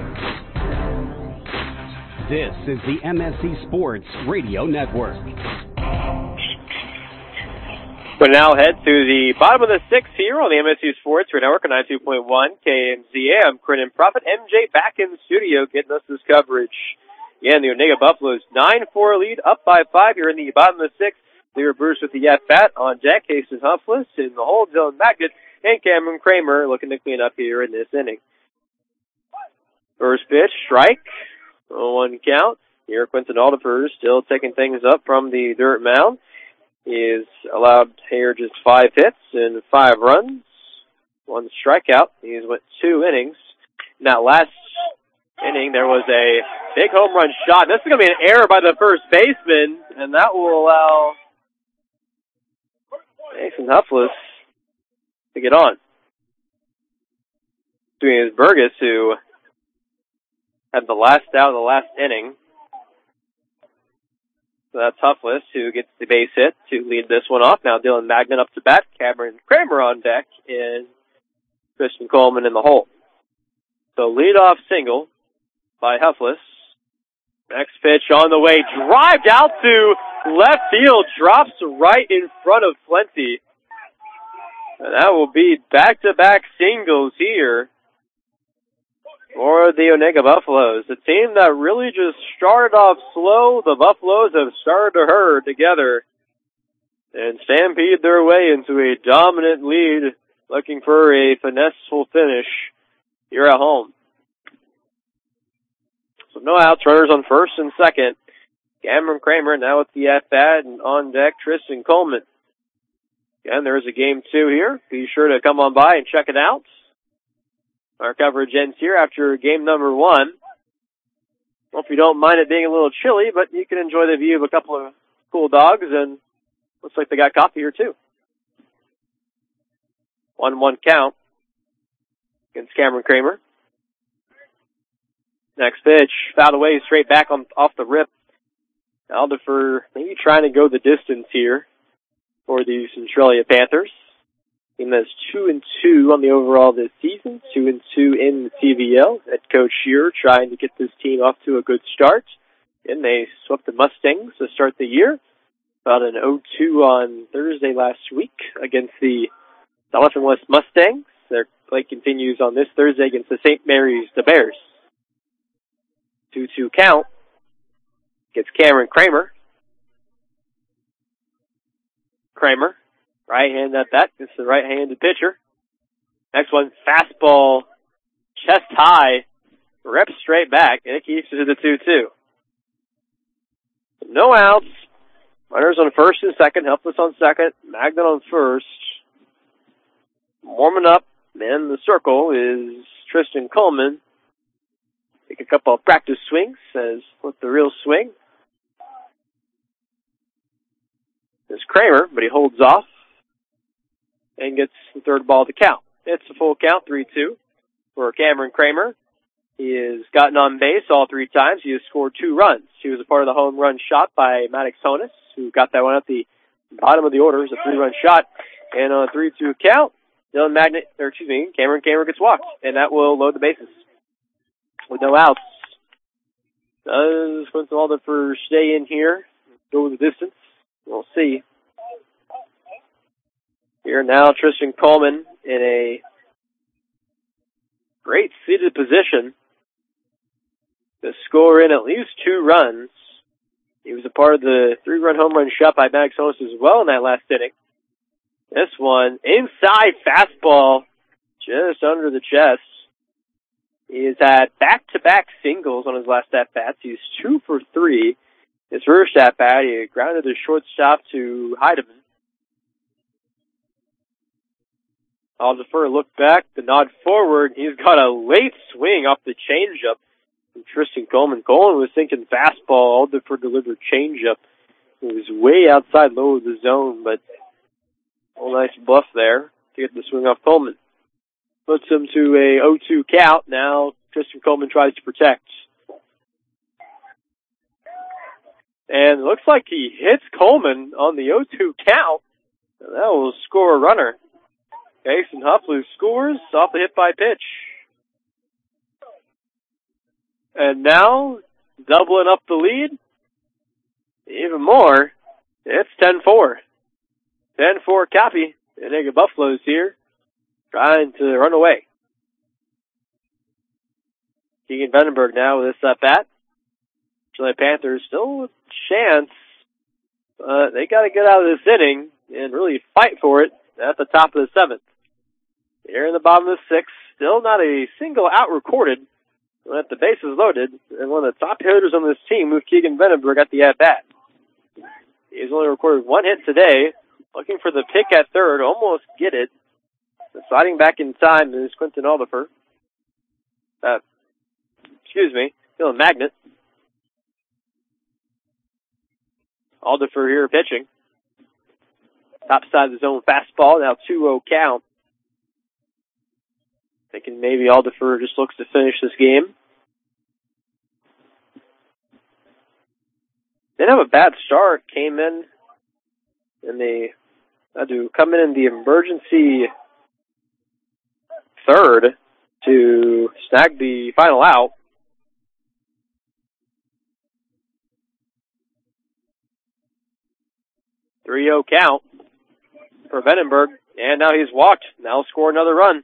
S4: This is the M S C Sports Radio Network.
S1: We'll now head to the bottom of the sixth here on the M S C Sports Radio Network on ninety-two point one K M Z A. I'm Brennan Prophet. M J back in the studio getting us this coverage. Again, the Onega Buffaloes nine four lead, up by five here in the bottom of the sixth. Lear Bruce with the at-bat on deck. Hastings Huffless in the hole. Dylan Magnet and Cameron Kramer looking to clean up here in this inning. First pitch, strike. One count. Here, Quentin Aldefers still taking things up from the dirt mound. He is allowed here just five hits and five runs. One strikeout. He's went two innings. Now, last inning, there was a big home run shot. This is going to be an error by the first baseman, and that will allow Mason Huffless to get on. Doing his Burgess, who had the last out of the last inning. So that's Huffless, who gets the base hit to lead this one off. Now Dylan Magnet up to bat, Cameron Kramer on deck, and Christian Coleman in the hole. So leadoff single by Huffless. Next pitch on the way, drived out to left field, drops right in front of Plenty. And that will be back-to-back singles here for the Onega Buffaloes. A team that really just started off slow. The Buffaloes have started to herd together. and stampede their way into a dominant lead, looking for a finesseful finish here at home. So no outs, runners on first and second. Cameron Kramer now with the at-bat, and on deck, Tristan Coleman. Again, there is a game two here. Be sure to come on by and check it out. Our coverage ends here after game number one. Hope you don't mind it being a little chilly, but you can enjoy the view of a couple of cool dogs, and looks like they got coffee here too. one one count against Cameron Kramer. Next pitch, fouled away, straight back on off the rip. Alderfer maybe trying to go the distance here for the Centralia Panthers. Team that's two and two on the overall this season, two and two in the T V L. Head coach Shearer trying to get this team off to a good start. And they swept the Mustangs to start the year. About an oh two on Thursday last week against the Doniphan West Mustangs. Their play continues on this Thursday against the Saint Mary's, the Bears. two two count. Gets Cameron Kramer. Kramer, right hand at that. It's the right-handed pitcher. Next one, fastball, chest high, reps straight back, and it keeps it to the two two. No outs. Runners on first and second. Helpless on second. Magnet on first. Warming up in the circle is Tristan Coleman. Take a couple of practice swings as with the real swing. There's Kramer, but he holds off and gets the third ball to count. It's a full count, three two for Cameron Kramer. He has gotten on base all three times. He has scored two runs. He was a part of the home run shot by Maddox Honus, who got that one at the bottom of the order. It was a three-run shot. And on a three two count, Dylan Magnet, or excuse me, Cameron Kramer gets walked, and that will load the bases with no outs. Does Quinton Alderfer stay in here, go the distance? We'll see. Here now, Tristan Coleman in a great seated position to score in at least two runs. He was a part of the three-run home run shot by Maddox Honus as well in that last inning. This one, inside fastball, just under the chest. He has had back-to-back singles on his last at-bats. He's two for three. His first at-bat, he grounded the shortstop to Heidemann. Alderfer looked back, the nod forward. He's got a late swing off the changeup from Tristan Coleman. Coleman was thinking fastball. Alderfer delivered changeup. It was way outside low of the zone, but a nice bluff there to get the swing off Coleman. Puts him to a oh two count. Now Tristan Coleman tries to protect. And it looks like he hits Coleman on the oh two count. And that will score a runner. Jason Huffley scores off the hit by pitch. And now, doubling up the lead, even more, it's ten four. ten four copy. The Onega Buffaloes here, trying to run away. Keegan Vandenberg now with this at-bat. Chile Panthers still with a chance. Uh, they got to get out of this inning and really fight for it at the top of the seventh. Here in the bottom of the sixth, still not a single out recorded. With the bases loaded, and one of the top hitters on this team with Keegan Vandenberg at the at-bat. He's only recorded one hit today. Looking for the pick at third, almost get it. The sliding back in time is Quinton Alderfer. Uh, excuse me, Dylan Magnet. Alderfer here pitching. Top side of the zone fastball, now two oh count. Thinking maybe Alderfer just looks to finish this game. They didn't have a bad start. Came in and they had to come in in the emergency third to snag the final out. three oh count for Vandenberg. And now he's walked. Now he'll score another run.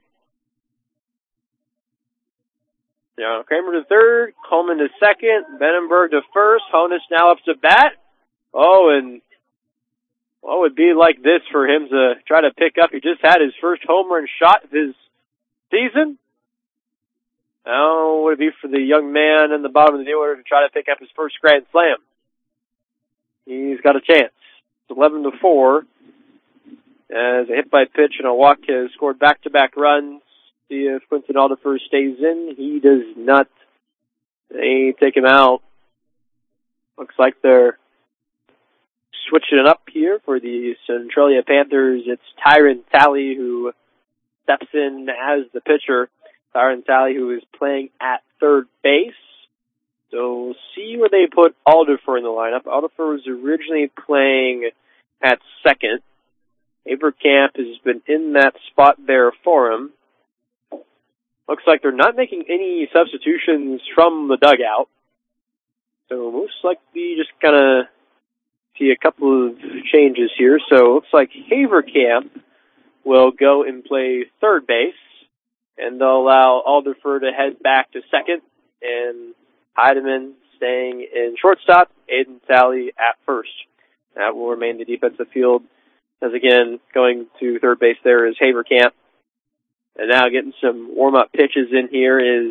S1: Now Kramer to third, Coleman to second, Vandenberg to first, Honus now up to bat. Oh, and what would be like this for him to try to pick up? He just had his first home run shot of his season. Now, what would it be for the young man in the bottom of the order to try to pick up his first grand slam? He's got a chance. It's eleven to four. As a hit by pitch and a walk has scored back-to-back runs. See if Quinton Alderfer stays in. He does not. They take him out. Looks like they're switching it up here for the Centralia Panthers. It's Tyron Talley who steps in as the pitcher. Tyron Talley, who is playing at third base. So we'll see where they put Alderfer in the lineup. Alderfer was originally playing at second. Avercamp has been in that spot there for him. Looks like they're not making any substitutions from the dugout. So most likely just kind of see a couple of changes here. So it looks like Havercamp will go and play third base. And they'll allow Alderfer to head back to second. And Heidemann staying in shortstop. Aiden Talley at first. That will remain the defensive field. As again, going to third base there is Havercamp. And now getting some warm-up pitches in here is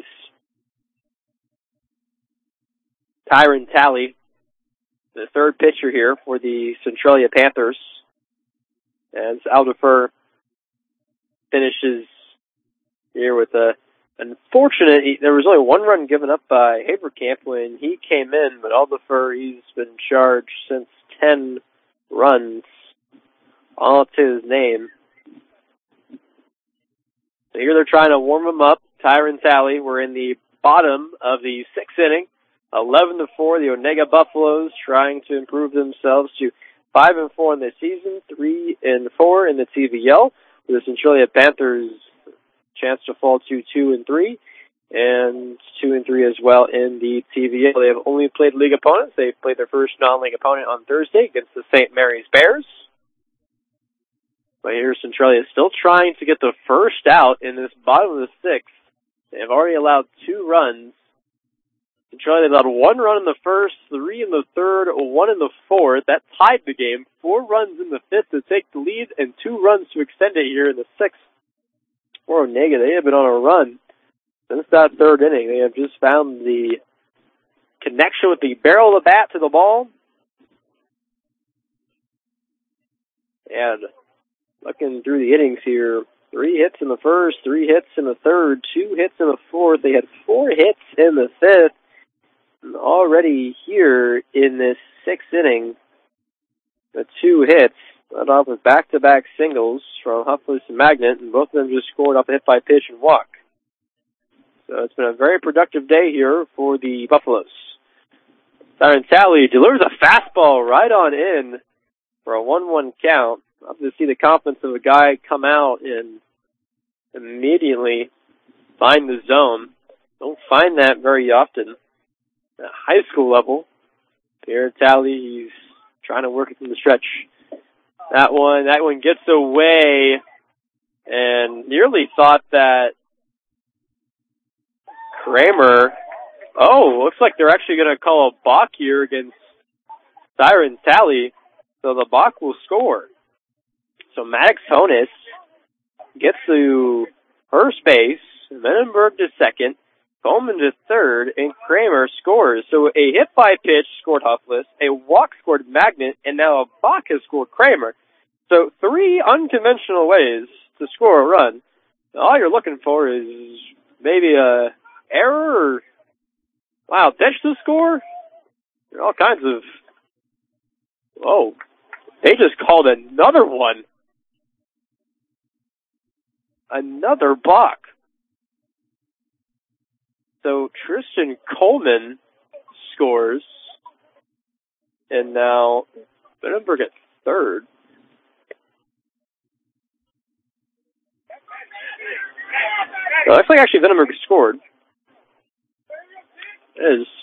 S1: Tyron Talley, the third pitcher here for the Centralia Panthers. As Alderfer finishes here with a unfortunate, he, there was only one run given up by Havercamp when he came in, but Alderfer, he's been charged since ten runs, all to his name. So here they're trying to warm him up. Tyron Talley, we're in the bottom of the sixth inning. eleven to four, the Onega Buffaloes trying to improve themselves to five and four in the season, three and four in the T V L. The Centralia Panthers chance to fall to two and three, and two and three as well in the T V L. They have only played league opponents. They've played their first non-league opponent on Thursday against the Saint Mary's Bears. But here Centralia is still trying to get the first out in this bottom of the sixth. They have already allowed two runs. Centralia allowed one run in the first, three in the third, one in the fourth. That tied the game. Four runs in the fifth to take the lead, and two runs to extend it here in the sixth. For Onega, they have been on a run since that third inning. They have just found the connection with the barrel of the bat to the ball. And looking through the innings here, three hits in the first, three hits in the third, two hits in the fourth. They had four hits in the fifth. And already here in this sixth inning, the two hits led off with back-to-back singles from Huffless and Magnet, and both of them just scored off a hit-by-pitch and walk. So it's been a very productive day here for the Buffaloes. Tyron Talley delivers a fastball right on in for a one one count. Love to see the confidence of a guy come out and immediately find the zone. Don't find that very often at high school level. Pierre Talley, he's trying to work it from the stretch. That one, that one gets away, and nearly thought that Kramer, oh, looks like they're actually going to call a balk here against Tyron Talley, so the balk will score. So Maddox Honus gets to first base, Vandenberg to second, Coleman to third, and Kramer scores. So a hit by pitch scored Huffless, a walk scored Magnet, and now a balk has scored Kramer. So three unconventional ways to score a run. All you're looking for is maybe a error or wild pitch to score. There are all kinds of... Oh, they just called another one. Another balk. So Tristan Coleman scores, and now Vandenberg at third. So it looks like actually Vandenberg scored. It is.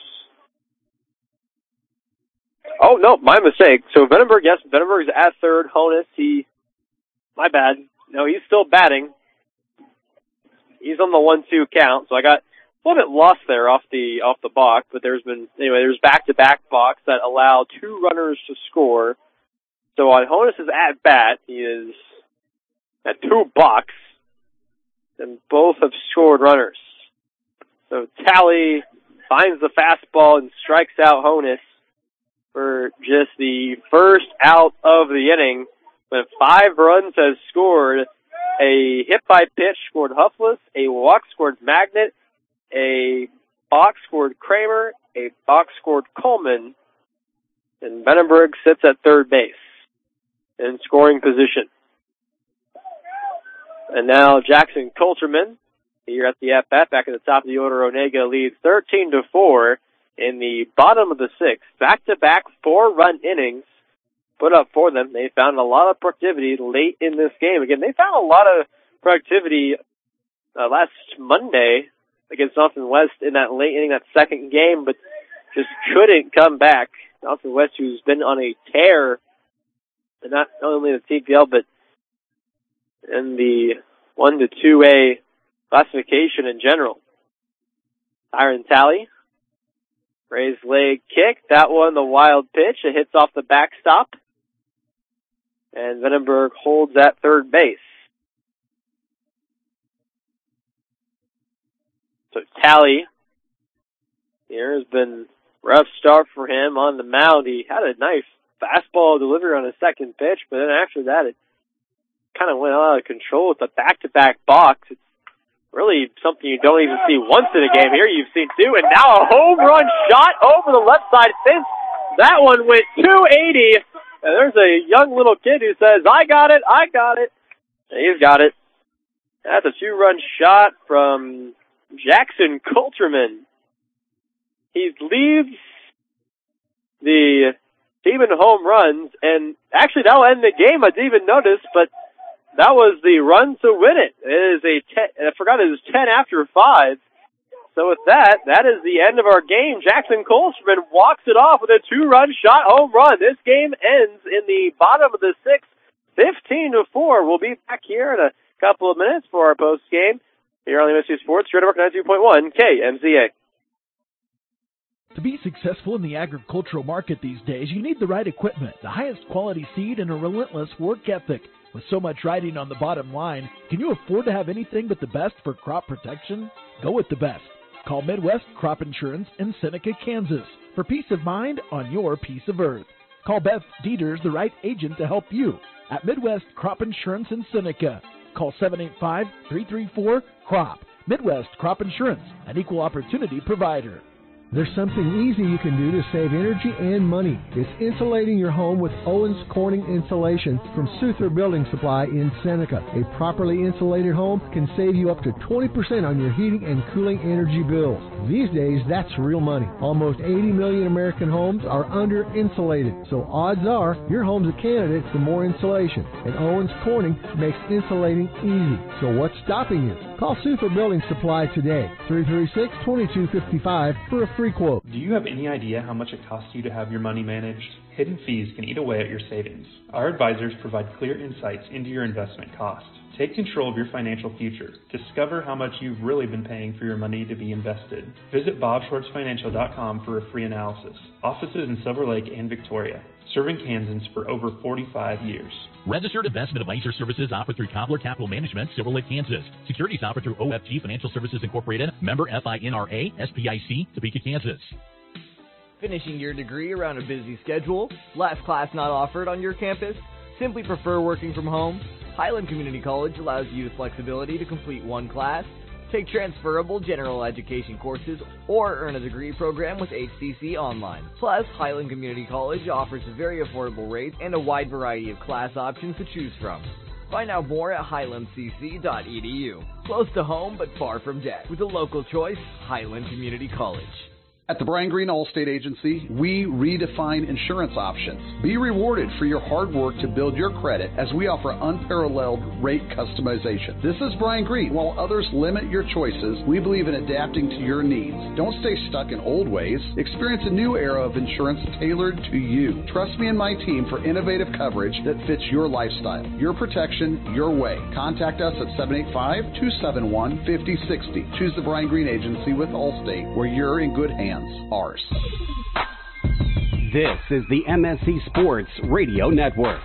S1: Oh, no, my mistake. So Vandenberg, yes, Vandenberg is at third. Honus, he, my bad. No, he's still batting. He's on the one two count, so I got a little bit lost there off the off the balk, but there's been, anyway, there's back-to-back balks that allow two runners to score. So on Honus's at-bat, he is at two balks, and both have scored runners. So Talley finds the fastball and strikes out Honus for just the first out of the inning. When five runs has scored, a hit by pitch scored Huffless, a walk scored Magnet, a box scored Kramer, a box scored Coleman, and Vandenberg sits at third base in scoring position. And now Jackson Coulterman, here at the at-bat, back at the top of the order. Onega leads thirteen to four in the bottom of the sixth. Back-to-back four-run innings put up for them. They found a lot of productivity late in this game. Again, they found a lot of productivity uh, last Monday against Nelson West in that late inning, that second game, but just couldn't come back. Nelson West, who's been on a tear, and not only in the T P L, but in the one to two A classification in general. Tyron Talley, raised leg kick. That one, the wild pitch. It hits off the backstop. And Vandenberg holds at third base. So Talley here has been rough start for him on the mound. He had a nice fastball delivery on his second pitch, but then after that it kind of went out of control with a back-to-back box. It's really something you don't even see once in a game. Here you've seen two, and now a home run shot over the left side fence. That one went two eighty, and there's a young little kid who says, I got it, I got it. And he's got it. That's a two-run shot from Jackson Coulterman. He leads the team in home runs, and actually that'll end the game. I didn't even notice, but that was the run to win it. It is a ten, I forgot it was ten after five. So with that, that is the end of our game. Jackson Coulterman walks it off with a two-run shot home run. This game ends in the bottom of the sixth, fifteen to four. We'll be back here in a couple of minutes for our post game here on the M S U Sports Radio Network ninety-two point one K M Z A.
S15: To be successful in the agricultural market these days, you need the right equipment, the highest quality seed, and a relentless work ethic. With so much riding on the bottom line, can you afford to have anything but the best for crop protection? Go with the best. Call Midwest Crop Insurance in Seneca, Kansas for peace of mind on your piece of earth. Call Beth Dieters, the right agent to help you at Midwest Crop Insurance in Seneca. Call seven eight five, three three four, C R O P. Midwest Crop Insurance, an equal opportunity provider.
S16: There's something easy you can do to save energy and money. It's insulating your home with Owens Corning Insulation from Souther Building Supply in Seneca. A properly insulated home can save you up to twenty percent on your heating and cooling energy bills. These days, that's real money. Almost eighty million American homes are under-insulated, so odds are your home's a candidate for more insulation. And Owens Corning makes insulating easy. So what's stopping you? Call Souther Building Supply today, three three six, two two five five for a free quote.
S12: Do you have any idea how much it costs you to have your money managed? Hidden fees can eat away at your savings. Our advisors provide clear insights into your investment costs. Take control of your financial future. Discover how much you've really been paying for your money to be invested. Visit bob schwartz financial dot com for a free analysis. Offices in Silver Lake and Victoria. Serving Kansans for over forty-five years.
S21: Registered investment advisor services offered through Cobbler Capital Management, Silver Lake, Kansas. Securities offered through O F G Financial Services Incorporated, member FINRA, S P I C, Topeka, Kansas.
S22: Finishing your degree around a busy schedule? Last class not offered on your campus? Simply prefer working from home? Highland Community College allows you the flexibility to complete one class, take transferable general education courses, or earn a degree program with H C C Online. Plus, Highland Community College offers very affordable rates and a wide variety of class options to choose from. Find out more at highland c c dot e d u. Close to home but far from debt. With a local choice, Highland Community College.
S2: At the Brian Green Allstate Agency, we redefine insurance options. Be rewarded for your hard work to build your credit as we offer unparalleled rate customization. This is Brian Green. While others limit your choices, we believe in adapting to your needs. Don't stay stuck in old ways. Experience a new era of insurance tailored to you. Trust me and my team for innovative coverage that fits your lifestyle, your protection, your way. Contact us at seven eight five, two seven one, five zero six zero. Choose the Brian Green Agency with Allstate, where you're in good hands. Ours.
S4: This is the M S C Sports Radio Network.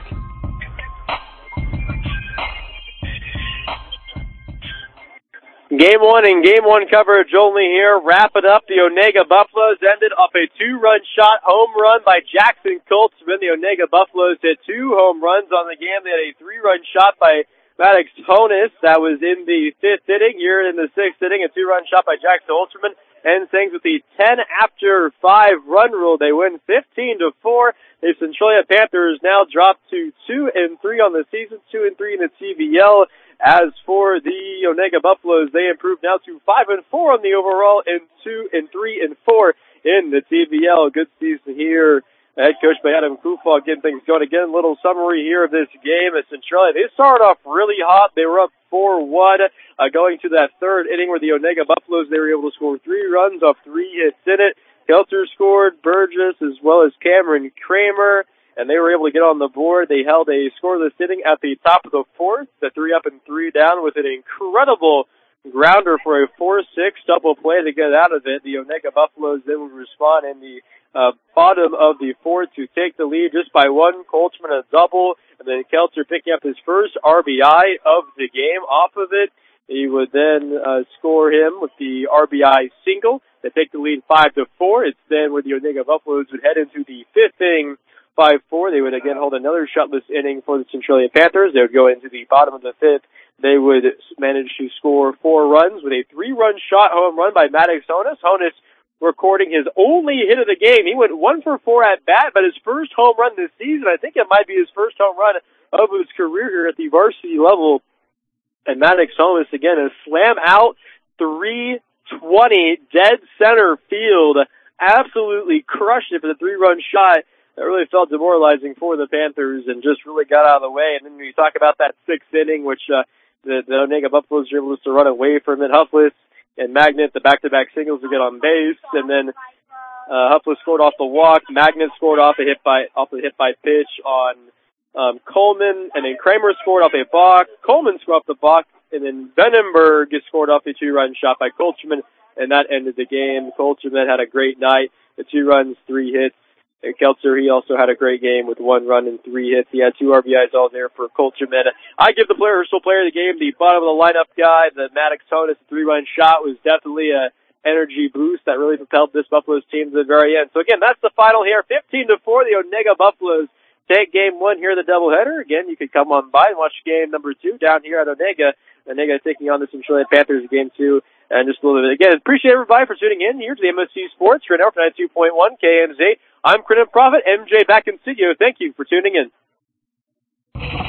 S1: Game one and game one coverage only here. Wrap it up. The Onega Buffaloes ended off a two-run shot home run by Jackson Coltsman. The Onega Buffaloes hit two home runs on the game. They had a three-run shot by Maddox Honus. That was in the fifth inning. Here in the sixth inning, a two-run shot by Jackson Holtzman. And things with the ten after five run rule. They win fifteen to four. The Centralia Panthers now drop to two and three on the season, two and three in the T V L. As for the Onega Buffaloes, they improved now to five and four on the overall, and two and three and four in the T V L. Good season here. Head coach by Adam Kufal getting things going. Again, a little summary here of this game at Centralia. They started off really hot. They were up four one, uh, going to that third inning where the Onega Buffaloes, they were able to score three runs off three hits in it. Kelter scored, Burgess, as well as Cameron Kramer, and they were able to get on the board. They held a scoreless inning at the top of the fourth, the three up and three down, with an incredible grounder for a four six double play to get out of it. The Onega Buffaloes then would respond in the uh, bottom of the fourth to take the lead just by one. Coltsman a double, and then Kelter picking up his first R B I of the game off of it. He would then uh, score him with the R B I single. They take the lead five to four. It's then where the Onega Buffaloes would head into the fifth inning, five four. They would again hold another shutless inning for the Centralia Panthers. They would go into the bottom of the fifth. They would manage to score four runs with a three-run shot home run by Maddox Honus. Honus recording his only hit of the game. He went one for four at bat, but his first home run this season. I think it might be his first home run of his career here at the varsity level. And Maddox Honus, again, a slam out, three twenty, dead center field. Absolutely crushed it for the three-run shot. That really felt demoralizing for the Panthers and just really got out of the way. And then you talk about that sixth inning, which uh, the, the Onega Buffaloes were able to run away from it. Huffless and Magnet, the back-to-back singles to get on base. And then uh, Huffless scored off the walk. Magnet scored off a hit by off a hit by pitch on um, Coleman. And then Kramer scored off a balk. Coleman scored off the balk. And then Vandenberg scored off a two-run shot by Coltsman. And that ended the game. Coltsman had a great night. The two runs, three hits. And Kelter, he also had a great game with one run and three hits. He had two R B Is all there for Colterman. I give the player, still player of the game, the bottom of the lineup guy, the Maddox Honus three-run shot was definitely a energy boost that really propelled this Buffaloes team to the very end. So again, that's the final here. fifteen to four, the Onega Buffaloes take game one here, the doubleheader. Again, you could come on by and watch game number two down here at Onega. Onega taking on the Centralia Panthers game two. And just a little bit. Again, appreciate everybody for tuning in here to the M S C Sports right now for ninety-two point one K M Z. I'm Credit Profit, M J back in studio. Thank you for tuning in.